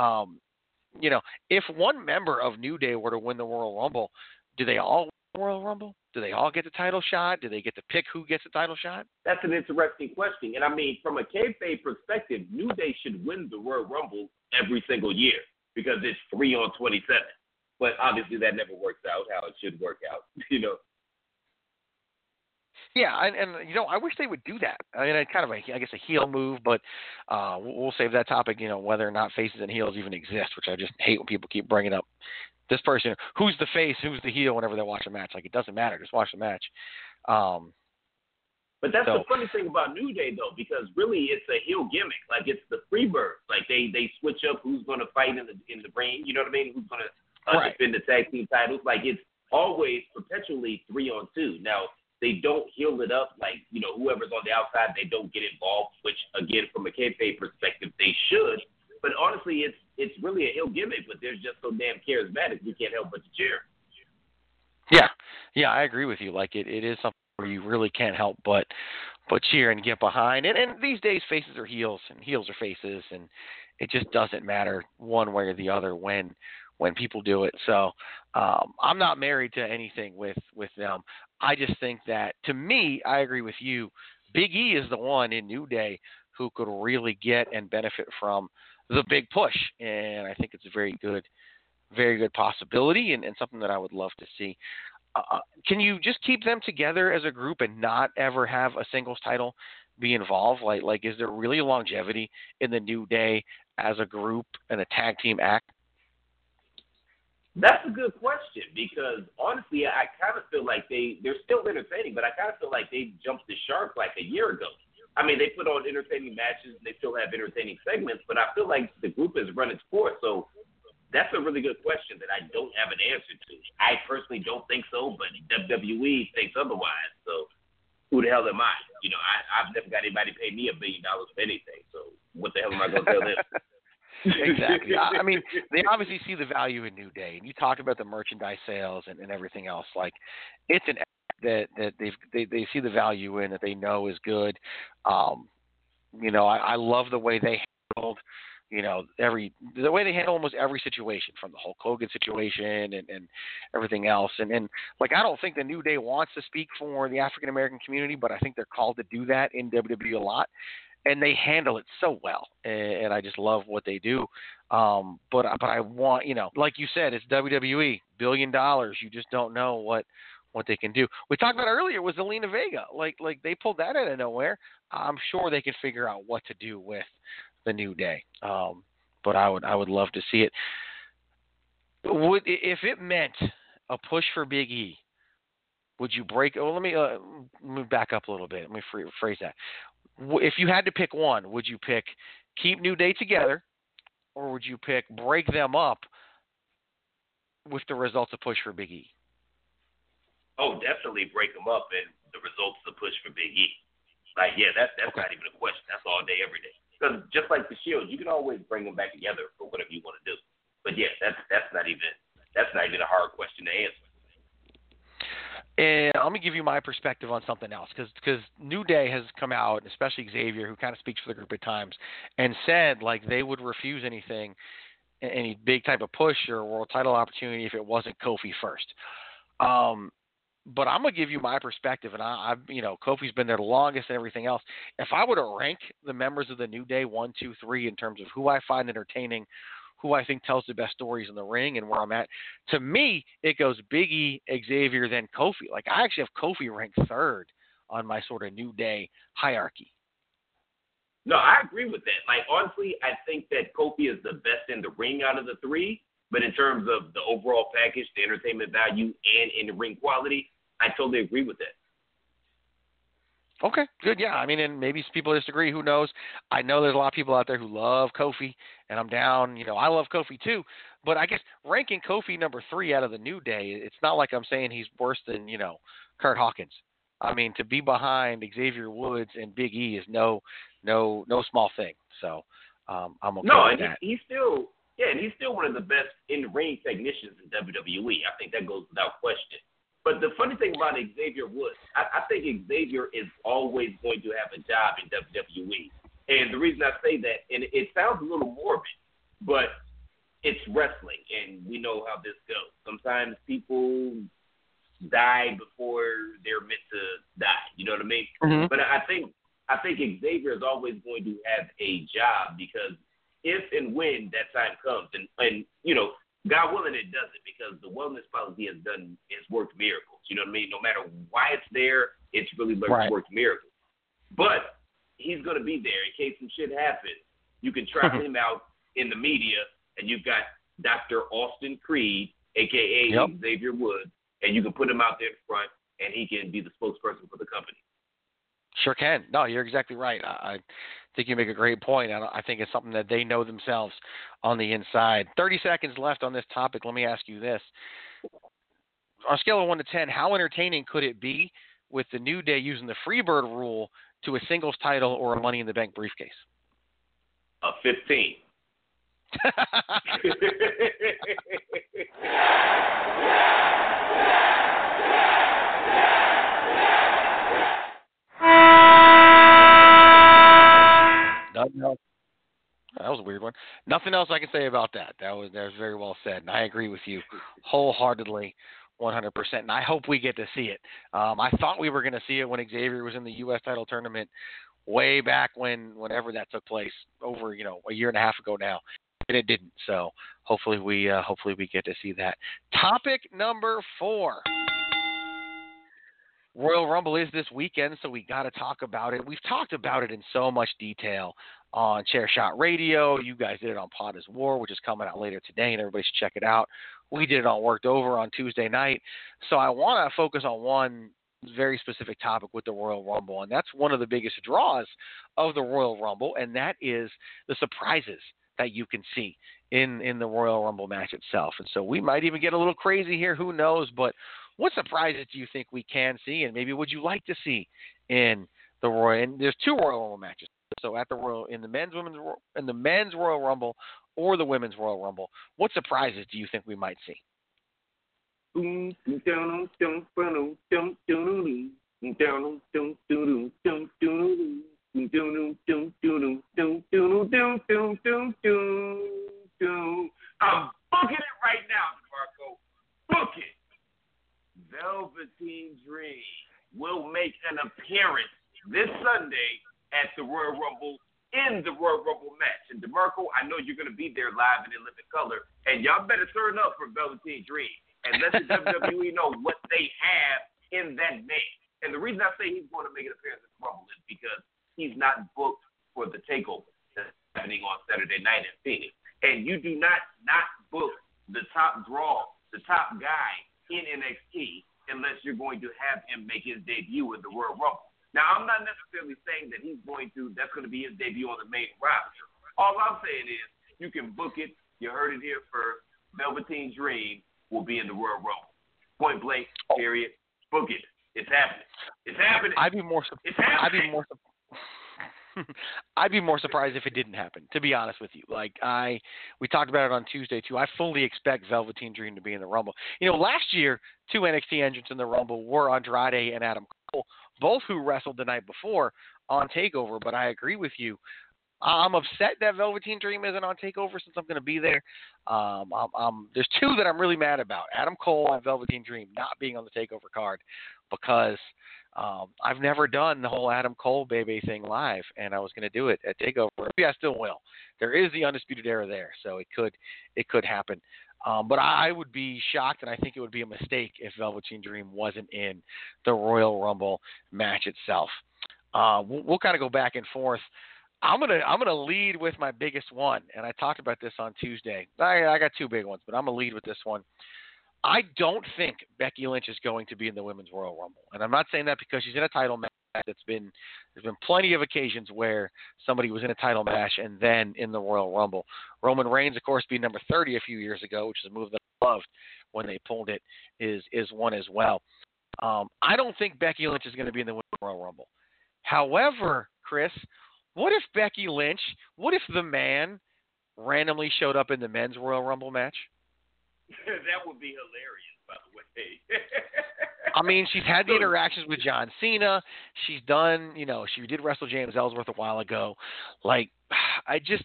Speaker 2: If one member of New Day were to win the Royal Rumble, do they all win the Royal Rumble? Do they all get the title shot? Do they get to pick who gets the title shot?
Speaker 3: That's an interesting question. And, from a kayfabe perspective, New Day should win the Royal Rumble every single year because it's 3 on 27. But obviously that never works out how it should work out,
Speaker 2: Yeah, and I wish they would do that. It's kind of a heel move, but we'll save that topic, whether or not faces and heels even exist, which I just hate when people keep bringing up this person, who's the face, who's the heel whenever they watch a match. Like, it doesn't matter. Just watch the match.
Speaker 3: But that's the funny thing about New Day, though, because really it's a heel gimmick. Like, it's the Freebirds. Like, they switch up who's going to fight in the ring. You know what I mean? Who's going to defend the tag team titles. Like, it's always perpetually 3 on 2. Now, they don't heel it up. Like, whoever's on the outside, they don't get involved, which, again, from a kayfabe perspective, they should. But honestly, it's really a heel gimmick, but they're just so damn charismatic, we can't help but to cheer.
Speaker 2: Yeah, I agree with you. Like, it is something where you really can't help but cheer and get behind. And these days, faces are heels and heels are faces, and it just doesn't matter one way or the other when people do it. So I'm not married to anything with them. I just think that, to me, I agree with you. Big E is the one in New Day who could really get and benefit from the big push, and I think it's a very good possibility and something that I would love to see. Can you just keep them together as a group and not ever have a singles title be involved? Like, is there really longevity in the New Day as a group and a tag team act?
Speaker 3: That's a good question because honestly, I kind of feel like they're still entertaining, but I kind of feel like they jumped the shark like a year ago. I mean, they put on entertaining matches and they still have entertaining segments, but I feel like the group has run its course. So that's a really good question that I don't have an answer to. I personally don't think so, but WWE thinks otherwise. So who the hell am I? You know, I've never got anybody pay me $1 billion for anything. So what the hell am I going to tell them?
Speaker 2: Exactly. I mean, they obviously see the value in New Day, and you talked about the merchandise sales and everything else. Like, it's an that they see the value in, that they know is good. You know, I love the way they handled, you know, the way they handle almost every situation, from the Hulk Hogan situation and everything else. And like, I don't think the New Day wants to speak for the African American community, but I think they're called to do that in WWE a lot. And they handle it so well, and I just love what they do. But I want, you know, like you said, it's WWE, $1 billion. You just don't know what they can do. We talked about earlier was Zelina Vega. Like they pulled that out of nowhere. I'm sure they can figure out what to do with the New Day. But I would love to see it. If it meant a push for Big E, would you break? Well, let me back up a little bit. Let me phrase that. If you had to pick one, would you pick keep New Day together, or would you pick break them up with the results of push for Big E?
Speaker 3: Oh, definitely break them up and the results of push for Big E. Like, yeah, that's okay. Not even a question. That's all day, every day. Because just like the Shield, you can always bring them back together for whatever you want to do. But yeah, that's not even a hard question to answer.
Speaker 2: And let me give you my perspective on something else, because New Day has come out, especially Xavier, who kind of speaks for the group at times, and said like they would refuse anything, any big type of push or world title opportunity if it wasn't Kofi first. But I'm gonna give you my perspective, and I you know, Kofi's been there the longest and everything else. If I were to rank the members of the New Day 1, 2, 3 in terms of who I find entertaining, who I think tells the best stories in the ring, and where I'm at, to me, it goes Big E, Xavier, then Kofi. Like, I actually have Kofi ranked third on my sort of New Day hierarchy.
Speaker 3: No, I agree with that. Like, honestly, I think that Kofi is the best in the ring out of the three, but in terms of the overall package, the entertainment value, and in the ring quality, I totally agree with that.
Speaker 2: Okay, good. Yeah, I mean, and maybe people disagree. Who knows? I know there's a lot of people out there who love Kofi, and I'm down. You know, I love Kofi too. But I guess ranking Kofi number 3 out of the New Day, it's not like I'm saying he's worse than, you know, Kurt Hawkins. I mean, to be behind Xavier Woods and Big E is no small thing. So I'm okay with that.
Speaker 3: He's still one of the best in-ring technicians in WWE. I think that goes without question. But the funny thing about Xavier Woods, I think Xavier is always going to have a job in WWE. And the reason I say that, and it sounds a little morbid, but it's wrestling, and we know how this goes. Sometimes people die before they're meant to die. You know what I mean? Mm-hmm. But I think Xavier is always going to have a job, because if and when that time comes, and you know, God willing, it doesn't, because the wellness policy has worked miracles. You know what I mean? No matter why it's there, it's really worked miracles. But he's going to be there in case some shit happens. You can try him out in the media, and you've got Dr. Austin Creed, a.k.a. Xavier Woods, and you can put him out there in front, and he can be the spokesperson for the company.
Speaker 2: Sure can. No, you're exactly right. I think you make a great point. I think it's something that they know themselves on the inside. 30 seconds left on this topic. Let me ask you this. On a scale of 1 to 10, how entertaining could it be with the New Day using the Freebird rule to a singles title or a Money in the Bank briefcase?
Speaker 3: 15.
Speaker 2: Nothing else. That was a weird one. Nothing else I can say about that. That was very well said, and I agree with you wholeheartedly, 100%. And I hope we get to see it. I thought we were going to see it when Xavier was in the U.S. title tournament way back whenever that took place, over a year and a half ago now, and it didn't. So hopefully we get to see that. Topic number 4. Royal Rumble is this weekend, so we got to talk about it. We've talked about it in so much detail on Chair Shot Radio. You guys did it on Pod is War, which is coming out later today, and everybody should check it out. We did it on Worked Over on Tuesday night. So I want to focus on one very specific topic with the Royal Rumble, and that's one of the biggest draws of the Royal Rumble, and that is the surprises that you can see in the Royal Rumble match itself. And so we might even get a little crazy here, who knows, but what surprises do you think we can see, and maybe would you like to see in the Royal? And there's two Royal Rumble matches. So at the Royal, in the men's Royal Rumble or the women's Royal Rumble, what surprises do you think we might see?
Speaker 3: I'm booking it right now, DeMarco. Book it. Velveteen Dream will make an appearance this Sunday at the Royal Rumble in the Royal Rumble match. And DeMarco, I know you're going to be there live in living color, and y'all better turn up for Velveteen Dream and let the WWE know what they have in that man. And the reason I say he's going to make an appearance at the Rumble is because he's not booked for the takeover that's happening on Saturday night in Phoenix. And you do not book the top draw, the top guy in NXT unless you're going to have him make his debut in the Royal Rumble. Now, I'm not necessarily saying that that's going to be his debut on the main roster. All I'm saying is you can book it. You heard it here first. Velveteen Dream will be in the Royal Rumble. Point blank, period. Book it. It's happening. It's happening. I'd be more
Speaker 2: surprised if it didn't happen, to be honest with you. We talked about it on Tuesday too. I fully expect Velveteen Dream to be in the Rumble. Last year, two NXT entrants in the Rumble were Andrade and Adam Cole, both who wrestled the night before on TakeOver. But I agree with you. I'm upset that Velveteen Dream isn't on TakeOver since I'm going to be there. There's two that I'm really mad about: Adam Cole and Velveteen Dream not being on the TakeOver card, because I've never done the whole Adam Cole baby thing live, and I was going to do it at TakeOver. Maybe I still will. There is the Undisputed Era there, so it could happen. But I would be shocked, and I think it would be a mistake if Velveteen Dream wasn't in the Royal Rumble match itself. We'll kind of go back and forth. I'm gonna lead with my biggest one, and I talked about this on Tuesday. I got two big ones, but I'm gonna lead with this one. I don't think Becky Lynch is going to be in the Women's Royal Rumble, and I'm not saying that because she's in a title match. There's been plenty of occasions where somebody was in a title match and then in the Royal Rumble. Roman Reigns, of course, being number 30 a few years ago, which is a move that I loved when they pulled it, is one as well. I don't think Becky Lynch is going to be in the Women's Royal Rumble. However, Chris, what if the man randomly showed up in the Men's Royal Rumble match?
Speaker 3: That would be hilarious, by the way.
Speaker 2: I mean, she's had the interactions with John Cena. She's done, she did wrestle James Ellsworth a while ago. I just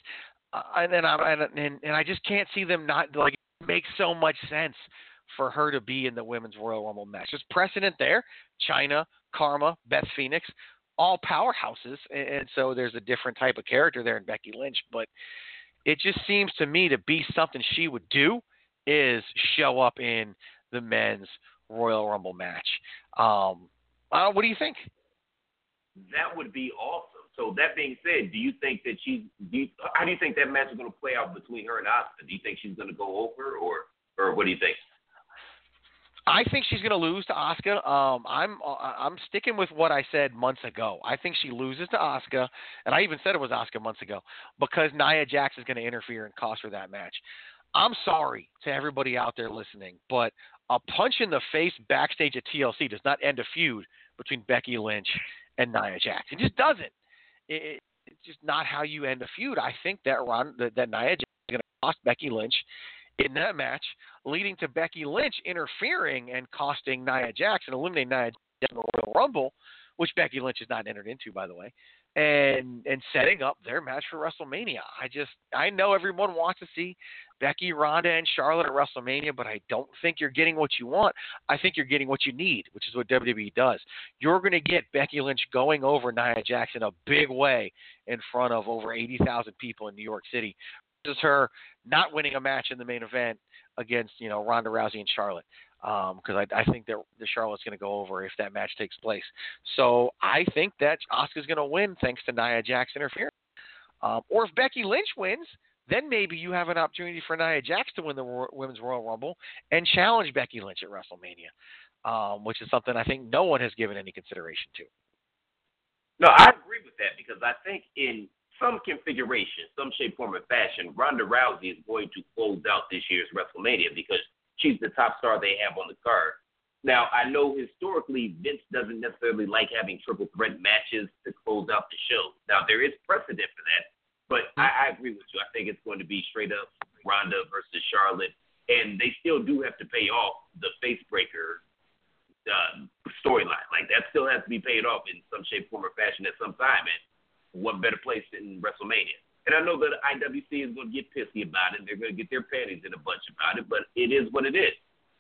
Speaker 2: can't see them not, it makes so much sense for her to be in the Women's Royal Rumble match. There's precedent there. Chyna, Karma, Beth Phoenix, all powerhouses, and so there's a different type of character there in Becky Lynch. But it just seems to me to be something she would do is show up in the Men's Royal Rumble match. What do you think?
Speaker 3: That would be awesome. So that being said, do you think that how do you think that match is going to play out between her and Asuka? Do you think she's going to go over, or what do you think?
Speaker 2: I think she's going to lose to Asuka. I'm sticking with what I said months ago. I think she loses to Asuka, and I even said it was Asuka months ago, because Nia Jax is going to interfere and cost her that match. I'm sorry to everybody out there listening, but a punch in the face backstage at TLC does not end a feud between Becky Lynch and Nia Jax. It just doesn't. It's just not how you end a feud. I think that Nia Jax is going to cost Becky Lynch in that match, leading to Becky Lynch interfering and costing Nia Jax and eliminating Nia Jax in the Royal Rumble, which Becky Lynch has not entered into, by the way, and setting up their match for WrestleMania. I know everyone wants to see Becky, Ronda, and Charlotte at WrestleMania, but I don't think you're getting what you want. I think you're getting what you need, which is what WWE does. You're going to get Becky Lynch going over Nia Jax in a big way in front of over 80,000 people in New York City. This is her not winning a match in the main event against, Ronda Rousey and Charlotte. Because I think that the Charlotte's going to go over if that match takes place. So I think that Asuka's going to win thanks to Nia Jax interference. Or if Becky Lynch wins, then maybe you have an opportunity for Nia Jax to win the Women's Royal Rumble and challenge Becky Lynch at WrestleMania, which is something I think no one has given any consideration to.
Speaker 3: No, I agree with that because I think in some configuration, some shape, form, or fashion, Ronda Rousey is going to close out this year's WrestleMania because she's the top star they have on the card. Now, I know historically Vince doesn't necessarily like having triple threat matches to close out the show. Now, there is precedent for that, but I agree with you. I think it's going to be straight up Ronda versus Charlotte, and they still do have to pay off the face breaker storyline. Like, that still has to be paid off in some shape, form, or fashion at some time, and what better place than WrestleMania? And I know that IWC is going to get pissy about it. They're going to get their panties in a bunch about it, but it is what it is.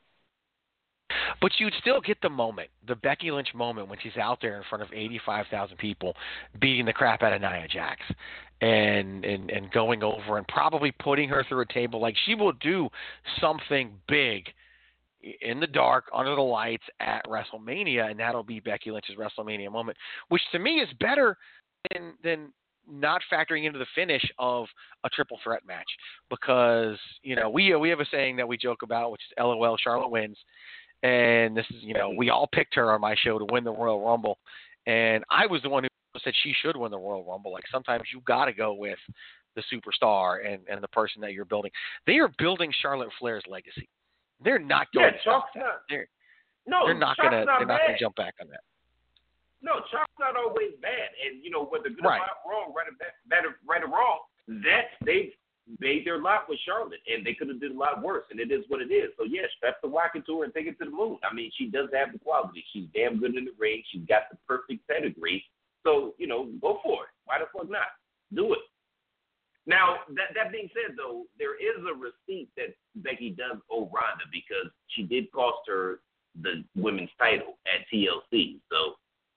Speaker 2: But you'd still get the moment, the Becky Lynch moment when she's out there in front of 85,000 people beating the crap out of Nia Jax and going over and probably putting her through a table. Like, she will do something big in the dark, under the lights at WrestleMania, and that'll be Becky Lynch's WrestleMania moment, which to me is better than not factoring into the finish of a triple threat match because, you know, we have a saying that we joke about, which is LOL, Charlotte wins. And this is, you know, we all picked her on my show to win the Royal Rumble. And I was the one who said she should win the Royal Rumble. Like, sometimes you got to go with the superstar and the person that you're building. They are building Charlotte Flair's legacy. They're not going They're not going to jump back on that.
Speaker 3: No, Chalk's not always bad. And, you know, whether good or wrong, right or wrong, they've made their lot with Charlotte, and they could have did a lot worse, and it is what it is. So, yeah, strap the rocket to her and take it to the moon. I mean, she does have the quality. She's damn good in the ring. She's got the perfect pedigree. So, you know, go for it. Why the fuck not? Do it. Now, that being said, though, there is a receipt that Becky does owe Ronda because she did cost her the women's title at TLC. So,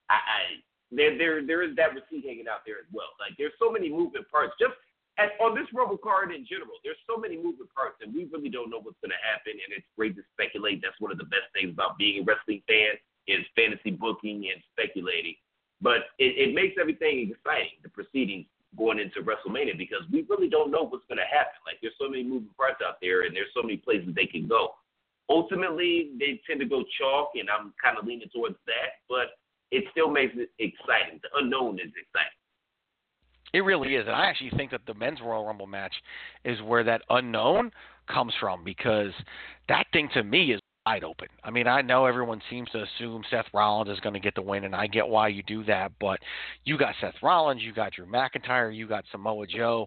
Speaker 3: there is that receipt hanging out there as well. Like, there's so many moving parts. Just on this Rumble card in general, there's so many moving parts, and we really don't know what's going to happen, and it's great to speculate. That's one of the best things about being a wrestling fan is fantasy booking and speculating. But it makes everything exciting, the proceedings going into WrestleMania, because we really don't know what's going to happen. Like, there's so many moving parts out there, and there's so many places they can go. Ultimately, they tend to go chalk, and I'm kind of leaning towards that, but it still makes it exciting. The unknown is exciting.
Speaker 2: It really is. And I actually think that the men's Royal Rumble match is where that unknown comes from because that thing to me is wide open. I mean, I know everyone seems to assume Seth Rollins is going to get the win, and I get why you do that, but you got Seth Rollins, you got Drew McIntyre, you got Samoa Joe.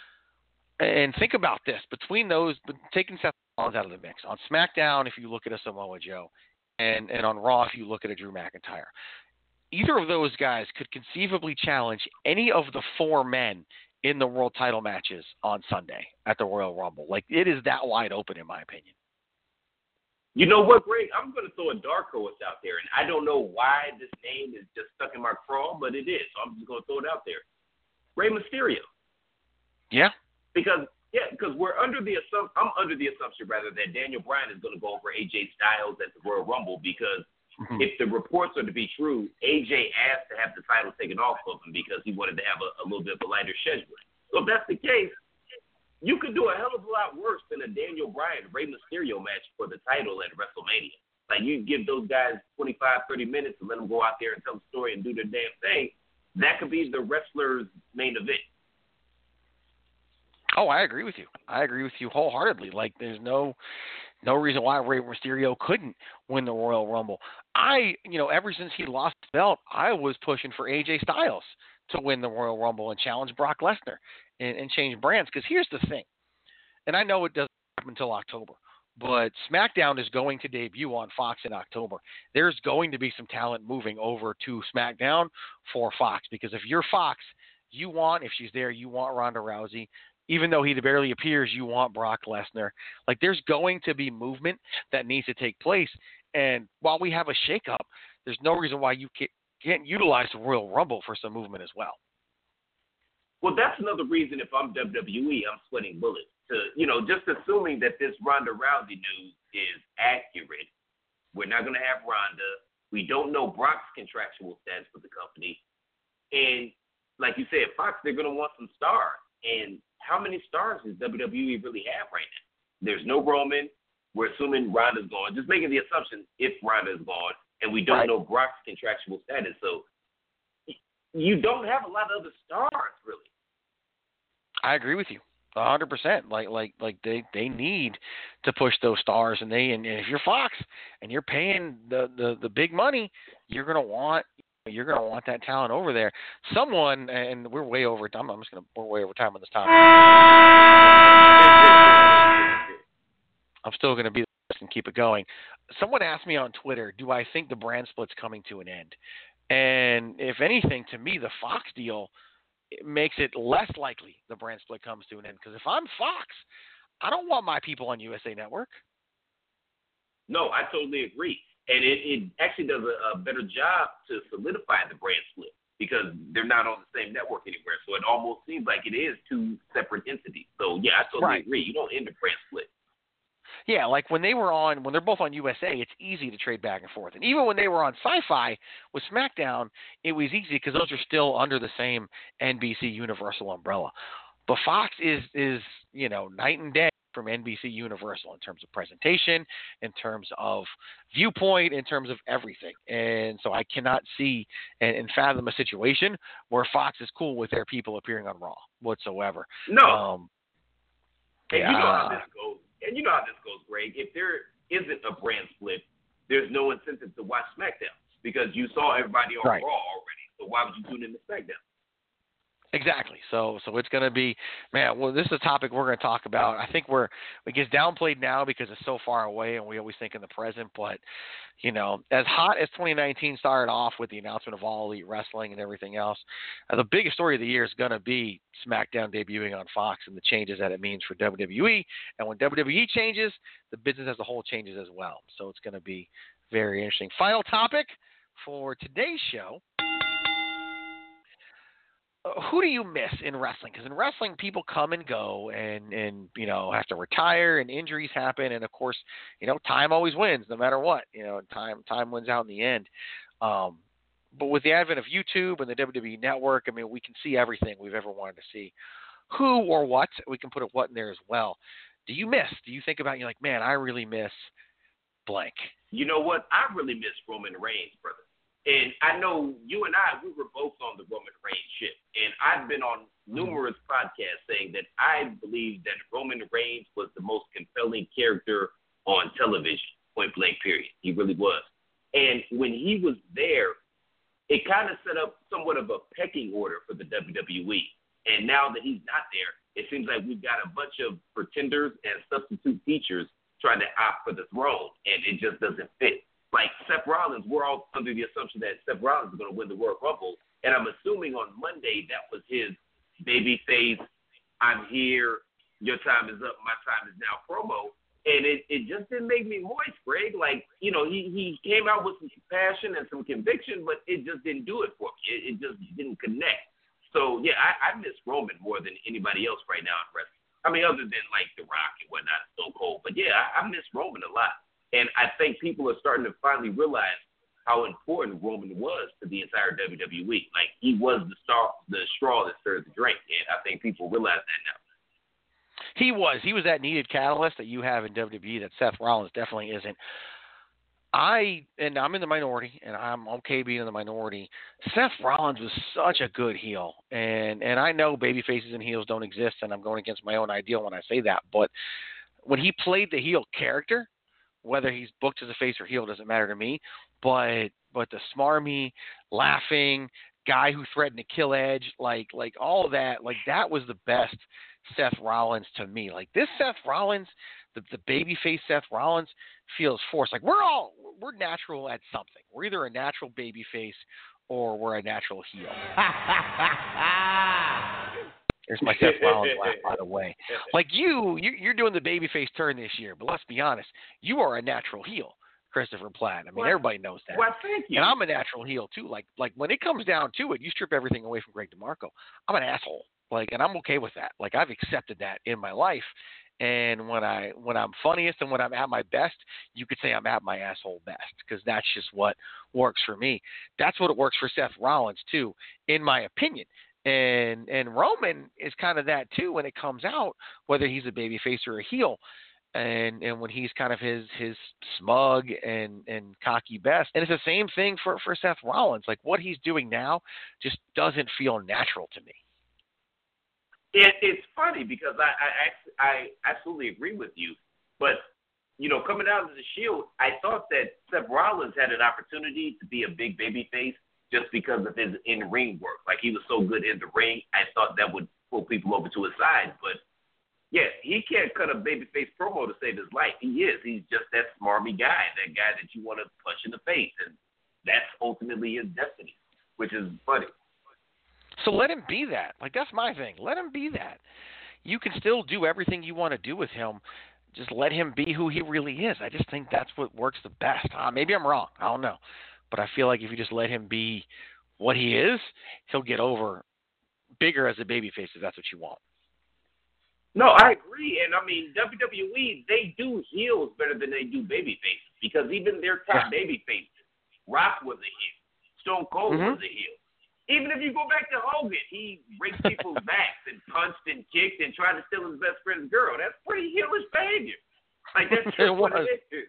Speaker 2: And think about this. Between those, taking Seth Rollins out of the mix, on SmackDown, if you look at a Samoa Joe, and on Raw, if you look at a Drew McIntyre, either of those guys could conceivably challenge any of the four men in the world title matches on Sunday at the Royal Rumble. Like, it is that wide open, in my opinion.
Speaker 3: You know what, Greg? I'm going to throw a dark horse out there, and I don't know why this name is just stuck in my craw, but it is. So I'm just going to throw it out there. Rey Mysterio.
Speaker 2: Yeah.
Speaker 3: Because we're under the assumption, I'm under the assumption, rather, that Daniel Bryan is going to go over AJ Styles at the Royal Rumble because if the reports are to be true, AJ asked to have the title taken off of him because he wanted to have a little bit of a lighter schedule. So if that's the case, you could do a hell of a lot worse than a Daniel Bryan, Rey Mysterio match for the title at WrestleMania. Like, you give those guys 25, 30 minutes and let them go out there and tell the story and do their damn thing. That could be the wrestler's main event.
Speaker 2: Oh, I agree with you. I agree with you wholeheartedly. Like, there's no reason why Rey Mysterio couldn't win the Royal Rumble. Ever since he lost the belt, I was pushing for AJ Styles to win the Royal Rumble and challenge Brock Lesnar and change brands. Because here's the thing, and I know it doesn't happen until October, but SmackDown is going to debut on Fox in October. There's going to be some talent moving over to SmackDown for Fox, because if you're Fox, if she's there, you want Ronda Rousey. Even though he barely appears, you want Brock Lesnar. Like, there's going to be movement that needs to take place. And while we have a shakeup, there's no reason why you can't utilize the Royal Rumble for some movement as well.
Speaker 3: Well, that's another reason if I'm WWE, I'm sweating bullets. Just assuming that this Ronda Rousey news is accurate. We're not going to have Ronda. We don't know Brock's contractual status with the company. And like you said, Fox, they're going to want some stars. And how many stars does WWE really have right now? There's no Roman. We're assuming Ronda's gone. Just making the assumption if Ronda is gone, and we don't know Brock's contractual status. So you don't have a lot of other stars, really.
Speaker 2: I agree with you 100%. Like they need to push those stars, and if you're Fox and you're paying the big money, you're gonna want that talent over there. Someone, and we're way over time. We're way over time on this topic. I'm still going to be this and keep it going. Someone asked me on Twitter, do I think the brand split's coming to an end? And if anything, to me, the Fox deal makes it less likely the brand split comes to an end. Because if I'm Fox, I don't want my people on USA Network.
Speaker 3: No, I totally agree. And it actually does a better job to solidify the brand split because they're not on the same network anywhere. So it almost seems like it is two separate entities. So, yeah, I totally agree. You don't end the brand split.
Speaker 2: Yeah, like when they're both on USA, it's easy to trade back and forth. And even when they were on Sci-Fi with SmackDown, it was easy because those are still under the same NBC Universal umbrella. But Fox is night and day from NBC Universal in terms of presentation, in terms of viewpoint, in terms of everything. And so I cannot see and fathom a situation where Fox is cool with their people appearing on Raw whatsoever.
Speaker 3: No. And you know how this goes. And you know how this goes, Greg. If there isn't a brand split, there's no incentive to watch SmackDown because you saw everybody on Raw already. So why would you tune in to SmackDown?
Speaker 2: Exactly. So it's going to be, man, well, this is a topic we're going to talk about. I think it gets downplayed now because it's so far away and we always think in the present. But, as hot as 2019 started off with the announcement of All Elite Wrestling and everything else, the biggest story of the year is going to be SmackDown debuting on Fox and the changes that it means for WWE. And when WWE changes, the business as a whole changes as well. So it's going to be very interesting. Final topic for today's show. Who do you miss in wrestling? Because in wrestling, people come and go and have to retire and injuries happen. And, of course, time always wins no matter what. Time wins out in the end. But with the advent of YouTube and the WWE Network, we can see everything we've ever wanted to see. Who or what, we can put a what in there as well. Do you think about, you're like, man, I really miss blank.
Speaker 3: You know what? I really miss Roman Reigns, brother. And I know you and we were both on the Roman Reigns ship. And I've been on numerous podcasts saying that I believe that Roman Reigns was the most compelling character on television, point blank period. He really was. And when he was there, it kind of set up somewhat of a pecking order for the WWE. And now that he's not there, it seems like we've got a bunch of pretenders and substitute teachers trying to opt for the throne. And it just doesn't fit. Like Seth Rollins, we're all under the assumption that Seth Rollins is going to win the Royal Rumble. And I'm assuming on Monday that was his babyface, I'm here, your time is up, my time is now promo. And it just didn't make me moist, Greg. Like, he came out with some passion and some conviction, but it just didn't do it for me. It just didn't connect. So, yeah, I miss Roman more than anybody else right now in wrestling. Other than, like, The Rock and whatnot, Stone Cold. But, yeah, I miss Roman a lot. And I think people are starting to finally realize how important Roman was to the entire WWE. Like, he was the straw that stirred the drink. And I think people realize that now.
Speaker 2: He was that needed catalyst that you have in WWE that Seth Rollins definitely isn't. I'm in the minority, and I'm okay being in the minority. Seth Rollins was such a good heel. And I know baby faces and heels don't exist, and I'm going against my own ideal when I say that. But when he played the heel character, whether he's booked as a face or heel doesn't matter to me, but the smarmy, laughing guy who threatened to kill Edge, like all of that, like that was the best Seth Rollins to me. Like this Seth Rollins, the babyface Seth Rollins feels forced. Like we're natural at something. We're either a natural babyface or we're a natural heel. There's my Seth Rollins laugh, by the way. Like you're doing the babyface turn this year, but let's be honest, you are a natural heel, Christopher Platt. Everybody knows that.
Speaker 3: Well, thank you.
Speaker 2: And I'm a natural heel too. Like when it comes down to it, you strip everything away from Greg DeMarco, I'm an asshole. And I'm okay with that. Like I've accepted that in my life. And when I'm funniest and when I'm at my best, you could say I'm at my asshole best because that's just what works for me. That's what it works for Seth Rollins too, in my opinion. And Roman is kind of that too when it comes out, whether he's a babyface or a heel. And when he's kind of his smug and cocky best. And it's the same thing for Seth Rollins. Like, what he's doing now just doesn't feel natural to me.
Speaker 3: It's funny because I absolutely agree with you. But, you know, coming out of the Shield, I thought that Seth Rollins had an opportunity to be a big babyface just because of his in-ring work. Like, he was so good in the ring, I thought that would pull people over to his side. But yeah, he can't cut a babyface promo to save his life. He is. He's just that smarmy guy, that guy that you want to punch in the face. And that's ultimately his destiny, which is funny.
Speaker 2: So let him be that. Like, that's my thing. Let him be that. You can still do everything you want to do with him. Just let him be who he really is. I just think that's what works the best. Maybe I'm wrong. I don't know. But I feel like if you just let him be what he is, he'll get over bigger as a babyface if that's what you want.
Speaker 3: No, I agree. And, I mean, WWE, they do heels better than they do babyfaces because even their top babyfaces, Rock was a heel. Stone Cold was a heel. Even if you go back to Hogan, he raked people's backs and punched and kicked and tried to steal his best friend's girl. That's pretty heelish behavior. Like, that's just what it is.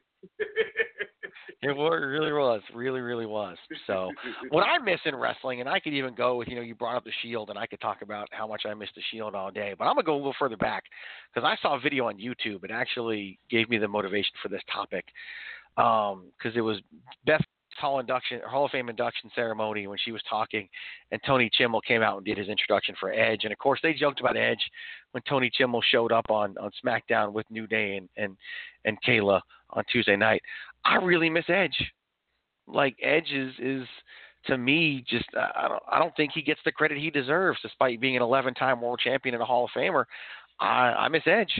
Speaker 2: It really was. Really, really was. So what I miss in wrestling, and I could even go with, you brought up the Shield, and I could talk about how much I miss the Shield all day. But I'm going to go a little further back because I saw a video on YouTube. It actually gave me the motivation for this topic because it was Beth Hall of Fame induction ceremony when she was talking, and Tony Chimmel came out and did his introduction for Edge. And, of course, they joked about Edge when Tony Chimmel showed up on SmackDown with New Day and Kayla on Tuesday night. I really miss Edge. Like, Edge is to me, just I don't think he gets the credit he deserves, despite being an 11-time world champion and a Hall of Famer. I miss Edge.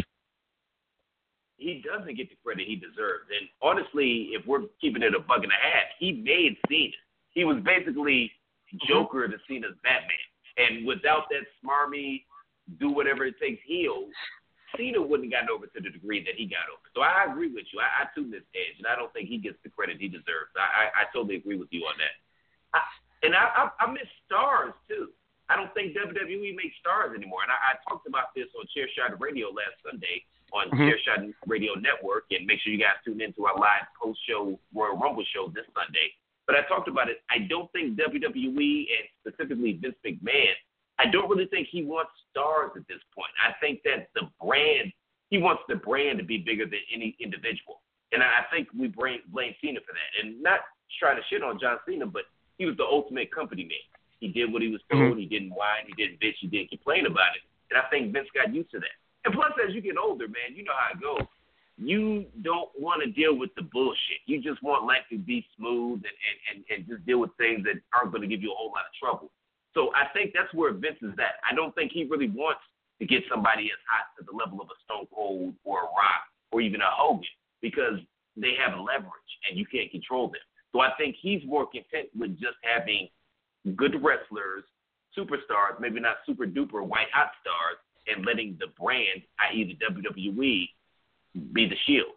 Speaker 3: He doesn't get the credit he deserves. And honestly, if we're keeping it $1.50, he made Cena. He was basically Joker to Cena's Batman. And without that smarmy, do whatever it takes heel, Cena wouldn't have gotten over to the degree that he got over. So I agree with you. I too miss Edge, and I don't think he gets the credit he deserves. I totally agree with you on that. I miss stars, too. I don't think WWE makes stars anymore. And I talked about this on Chairshot Radio last Sunday on Chairshot Radio Network, and make sure you guys tune into our live post-show Royal Rumble show this Sunday. But I talked about it. I don't think WWE, and specifically Vince McMahon, I don't really think he wants stars at this point. I think that he wants the brand to be bigger than any individual. And I think we blame Cena for that. And not trying to shit on John Cena, but he was the ultimate company man. He did what he was told. He didn't whine. He didn't bitch. He didn't complain about it. And I think Vince got used to that. And plus, as you get older, man, you know how it goes. You don't want to deal with the bullshit. You just want life to be smooth and just deal with things that aren't going to give you a whole lot of trouble. So I think that's where Vince is at. I don't think he really wants to get somebody as hot to the level of a Stone Cold or a Rock or even a Hogan because they have leverage and you can't control them. So I think he's more content with just having good wrestlers, superstars, maybe not super duper white hot stars, and letting the brand, i.e. the WWE, be the Shield.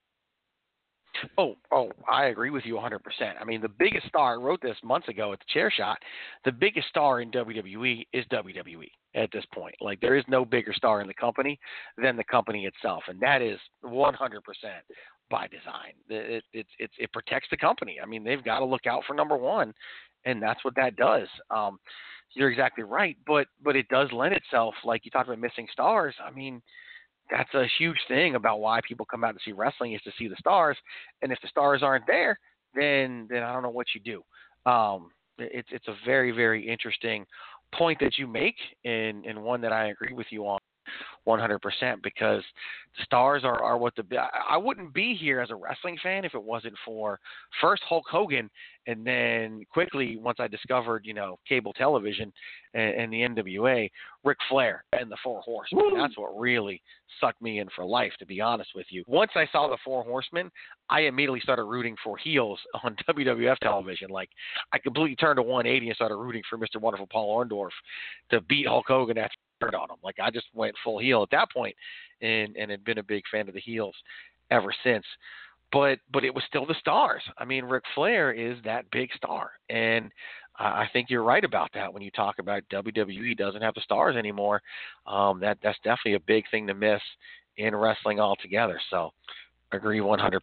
Speaker 2: Oh, I agree with you 100%. I mean, the biggest star, I wrote this months ago at the Chair Shot, the biggest star in WWE is WWE at this point. Like, there is no bigger star in the company than the company itself, and that is 100% by design. It protects the company. I mean, they've got to look out for number one, and that's what that does. You're exactly right, but it does lend itself, like you talked about missing stars. I mean, that's a huge thing about why people come out to see wrestling is to see the stars. And if the stars aren't there, then I don't know what you do. It's a very, very interesting point that you make and one that I agree with you on 100% because the stars are what I wouldn't be here as a wrestling fan if it wasn't for first Hulk Hogan and then quickly once I discovered, cable television and the NWA, Ric Flair and the Four Horsemen. That's what really sucked me in for life, to be honest with you. Once I saw the Four Horsemen, I immediately started rooting for heels on WWF television. Like, I completely turned to 180 and started rooting for Mr. Wonderful Paul Orndorff to beat Hulk Hogan after on him. Like, I just went full heel at that point and had been a big fan of the heels ever since. but it was still the stars. I mean, Ric Flair is that big star, and I think you're right about that when you talk about WWE doesn't have the stars anymore. That's definitely a big thing to miss in wrestling altogether. So, agree 100%.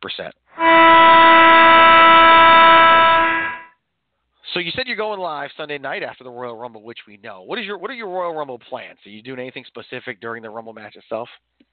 Speaker 2: So you said you're going live Sunday night after the Royal Rumble, which we know. What are your Royal Rumble plans? Are you doing anything specific during the Rumble match itself?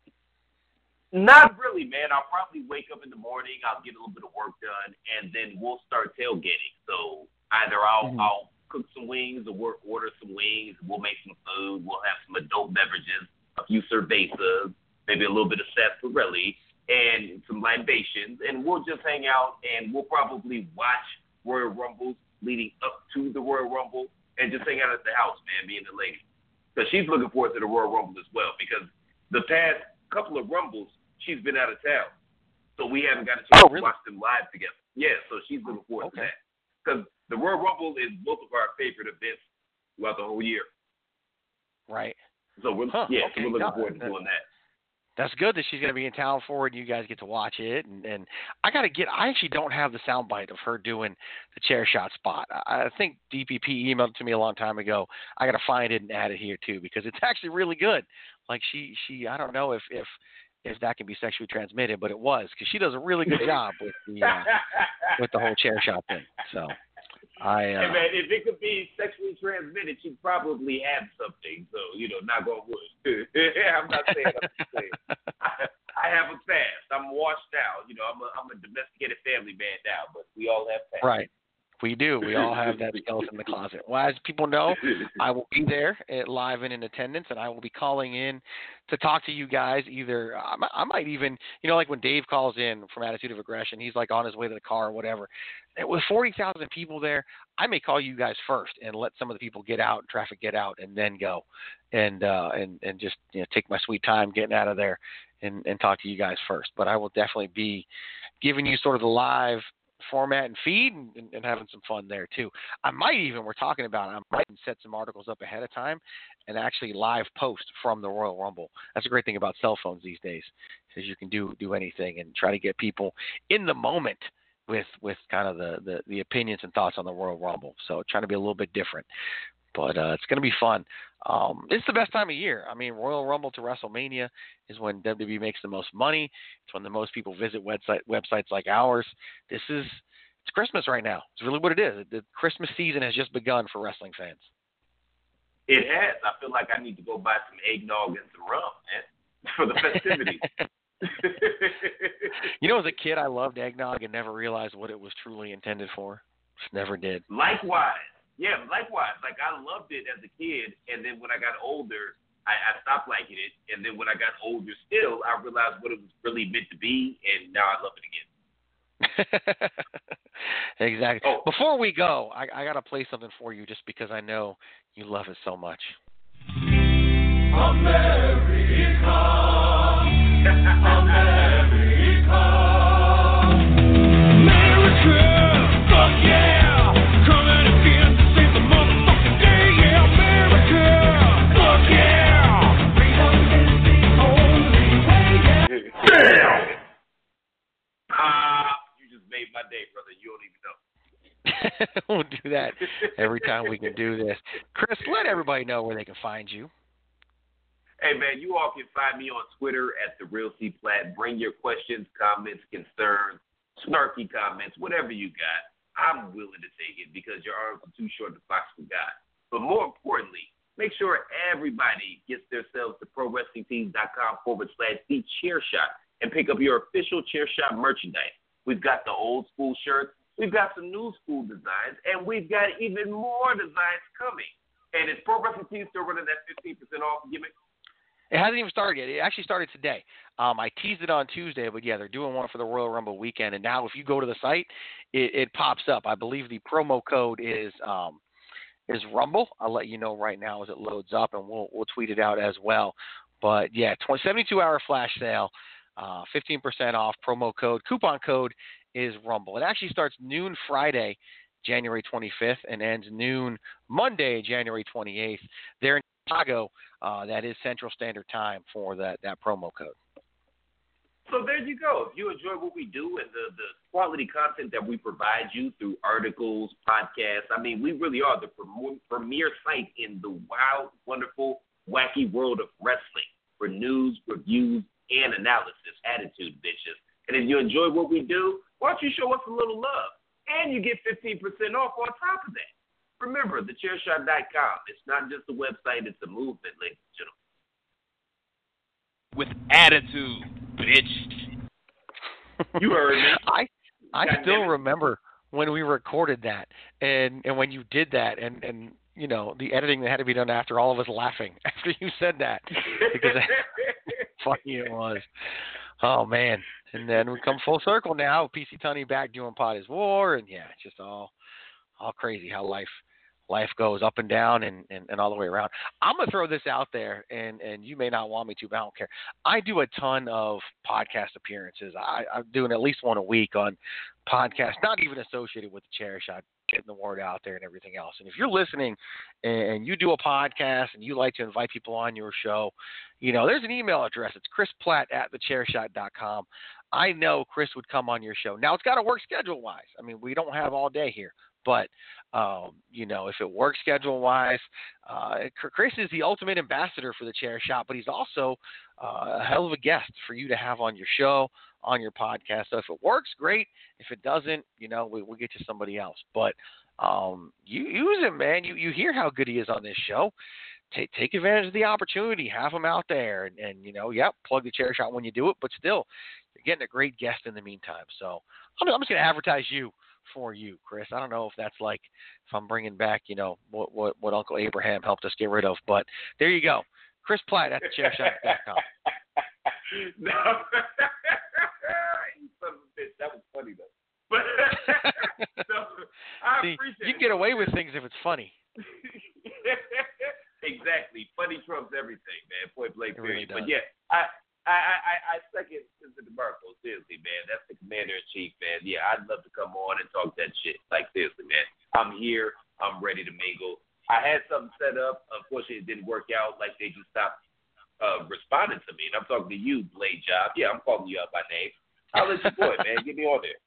Speaker 3: Not really, man. I'll probably wake up in the morning, I'll get a little bit of work done, and then we'll start tailgating. So either I'll cook some wings or we'll order some wings, we'll make some food, we'll have some adult beverages, a few cervezas, maybe a little bit of sarsaparilla, and some libations, and we'll just hang out, and we'll probably watch Royal Rumbles leading up to the Royal Rumble and just hang out at the house, man, me and the lady. Because she's looking forward to the Royal Rumble as well, because the past couple of Rumbles, she's been out of town. So we haven't got a chance to watch them live together. Yeah, so she's looking forward to that. Because the Royal Rumble is both of our favorite events throughout the whole year.
Speaker 2: Right.
Speaker 3: So we're looking forward to doing that.
Speaker 2: That's good that she's going to be in town for it and you guys get to watch it. And I actually don't have the soundbite of her doing the chair shot spot. I think DPP emailed it to me a long time ago. I got to find it and add it here too, because it's actually really good. Like she I don't know if that can be sexually transmitted, but it was, because she does a really good job with the whole chair shot thing. So
Speaker 3: hey man, if it could be sexually transmitted, she'd probably have something. So, knock on wood. I'm not saying. I'm saying. I have a past. I'm washed out. I'm a domesticated family man now, but we all have past.
Speaker 2: Right. We do. We all have that skeleton in the closet. Well, as people know, I will be there live and in attendance, and I will be calling in to talk to you guys. Either I might even, like when Dave calls in from Attitude of Aggression, he's like on his way to the car or whatever. With 40,000 people there, I may call you guys first and let some of the people get out, traffic get out, and then go and just take my sweet time getting out of there and talk to you guys first. But I will definitely be giving you sort of the live format and feed and having some fun there too. I might set some articles up ahead of time and actually live post from the Royal Rumble. That's a great thing about cell phones these days, is you can do anything and try to get people in the moment with kind of the opinions and thoughts on the Royal Rumble. So trying to be a little bit different, but it's going to be fun. It's the best time of year. I mean, Royal Rumble to WrestleMania is when WWE makes the most money. It's when the most people visit websites like ours. It's Christmas right now. It's really what it is. The Christmas season has just begun for wrestling fans.
Speaker 3: It has. I feel like I need to go buy some eggnog and some rum, man, for the festivities.
Speaker 2: As a kid, I loved eggnog and never realized what it was truly intended for. Just never did.
Speaker 3: Likewise. Yeah, likewise. Like, I loved it as a kid, and then when I got older, I stopped liking it. And then when I got older still, I realized what it was really meant to be, and now I love it again.
Speaker 2: Exactly. Oh. Before we go, I got to play something for you just because I know you love it so much.
Speaker 1: America, America, America, fuck yeah!
Speaker 3: You just made my day, brother. You don't even know.
Speaker 2: We'll do that every time we can do this. Chris, let everybody know where they can find you.
Speaker 3: Hey, man, you all can find me on Twitter at @TheRealCPlatt. Bring your questions, comments, concerns, snarky comments, whatever you got. I'm willing to take it because your arms are too short to box with God. But more importantly, make sure everybody gets themselves to ProWrestlingTees.com/TheChairShot and pick up your official Chairshot merchandise. We've got the old school shirts, we've got some new school designs, and we've got even more designs coming. And is Pro Wrestling Tees still running that 15% off gimmick?
Speaker 2: It hasn't even started yet. It actually started today. I teased it on Tuesday, but yeah, they're doing one for the Royal Rumble weekend. And now if you go to the site, it pops up. I believe the promo code is Rumble. I'll let you know right now as it loads up, and we'll tweet it out as well. But yeah, 72-hour flash sale. 15% off, promo code. Coupon code is Rumble. It actually starts noon Friday, January 25th, and ends noon Monday, January 28th. They're in Chicago. That is Central Standard Time for that promo code.
Speaker 3: So there you go. If you enjoy what we do and the quality content that we provide you through articles, podcasts, I mean, we really are the premier site in the wild, wonderful, wacky world of wrestling for news, reviews, and analysis. Attitude, bitches. And if you enjoy what we do, why don't you show us a little love? And you get 15% off on top of that. Remember, thechairshot.com. It's not just a website, it's a movement, ladies and gentlemen.
Speaker 4: With attitude, bitch.
Speaker 3: You heard me.
Speaker 2: I still remember when we recorded that and when you did that and you know, the editing that had to be done after all of us laughing after you said that. Because funny it was. Oh man. And then we come full circle now, PC Tunney back doing Pod is War, and yeah, it's just all crazy how life goes up and down and all the way around. I'm going to throw this out there, and you may not want me to, but I don't care. I do a ton of podcast appearances. I'm doing at least one a week on podcasts, not even associated with the Chair Shot, getting the word out there and everything else. And if you're listening and you do a podcast and you like to invite people on your show, you know, there's an email address. It's chrisplatt@thechairshot.com. I know Chris would come on your show. Now, it's got to work schedule-wise. I mean, we don't have all day here. But, you know, if it works schedule-wise, Chris is the ultimate ambassador for the Chair Shot, but he's also a hell of a guest for you to have on your show, on your podcast. So if it works, great. If it doesn't, you know, we'll get you somebody else. But you use him, man. You hear how good he is on this show. Take advantage of the opportunity. Have him out there. And you know, plug the Chair Shot when you do it. But still, you're getting a great guest in the meantime. So I'm just going to advertise you for you, Chris. I don't know if that's like if I'm bringing back, you know, what Uncle Abraham helped us get rid of. But there you go. Chris Platt at thechairshot.com.
Speaker 3: No. You son of a bitch. That was funny, though. But no, I appreciate
Speaker 2: you can get away with things if it's funny.
Speaker 3: Exactly. Funny trumps everything, man. Point blank period.
Speaker 2: Really does.
Speaker 3: But yeah, I second Mr. DeMarco. Seriously, man. That's the commander-in-chief, man. Yeah, I'd love to come on and talk that shit. Like, seriously, man. I'm here. I'm ready to mingle. I had something set up. Unfortunately, it didn't work out. Like, they just stopped responding to me. And I'm talking to you, Blade Job. Yeah, I'm calling you out by name. I'll let you boy, man. Get me on there.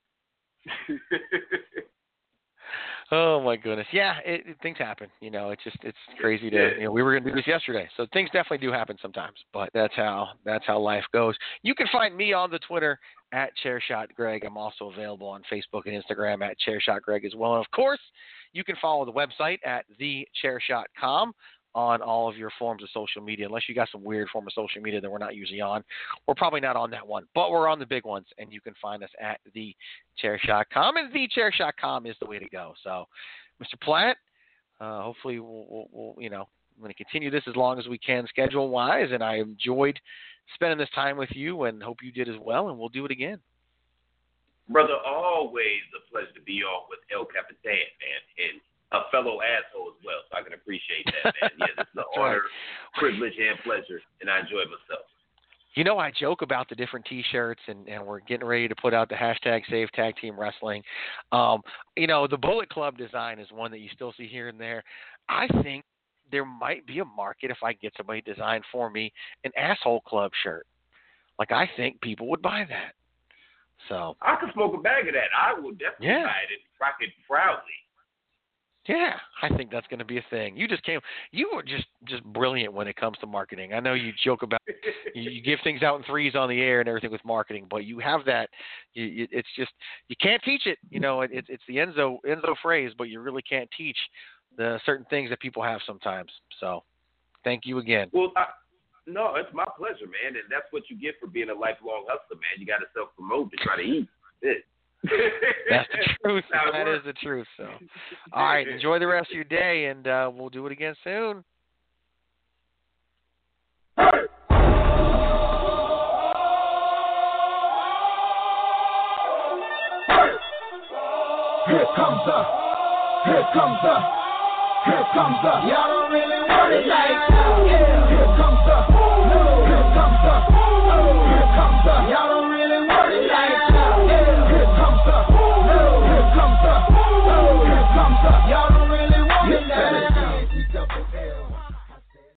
Speaker 2: Oh my goodness. Yeah, things happen. You know, it's crazy to, you know, we were going to do this yesterday. So things definitely do happen sometimes, but that's how life goes. You can find me on the Twitter at ChairShotGreg. I'm also available on Facebook and Instagram at ChairShotGreg as well. And of course, you can follow the website at thechairshot.com on all of your forms of social media, unless you got some weird form of social media that we're not usually on. We're probably not on that one, but we're on the big ones, and you can find us at thechairshot.com, and thechairshot.com is the way to go. So, Mr. Platt, hopefully we'll you know, I'm going to continue this as long as we can schedule-wise, and I enjoyed spending this time with you and hope you did as well, and we'll do it again.
Speaker 3: Brother, always a pleasure to be on with El Capitan, man, and a fellow asshole as well, so I can appreciate that, man. Yeah, this is an honor, privilege, and pleasure, and I enjoy myself.
Speaker 2: You know, I joke about the different T-shirts, and we're getting ready to put out the hashtag Save Tag Team Wrestling. You know, the Bullet Club design is one that you still see here and there. I think there might be a market if I get somebody to design for me an Asshole Club shirt. Like, I think people would buy that. So
Speaker 3: I could smoke a bag of that. I will definitely buy it and rock it proudly.
Speaker 2: Yeah, I think that's going to be a thing. You were just brilliant when it comes to marketing. I know you joke about you give things out in threes on the air and everything with marketing, but you have that. It's just you can't teach it. You know, it's the Enzo phrase, but you really can't teach the certain things that people have sometimes. So, thank you again.
Speaker 3: Well, no, it's my pleasure, man, and that's what you get for being a lifelong hustler, man. You got to self-promote to try to eat.
Speaker 2: That's the truth. That is the truth. So, all right, enjoy the rest of your day, and we'll do it again soon.
Speaker 1: Here comes the, y'all don't really want it like that. Here comes the, y'all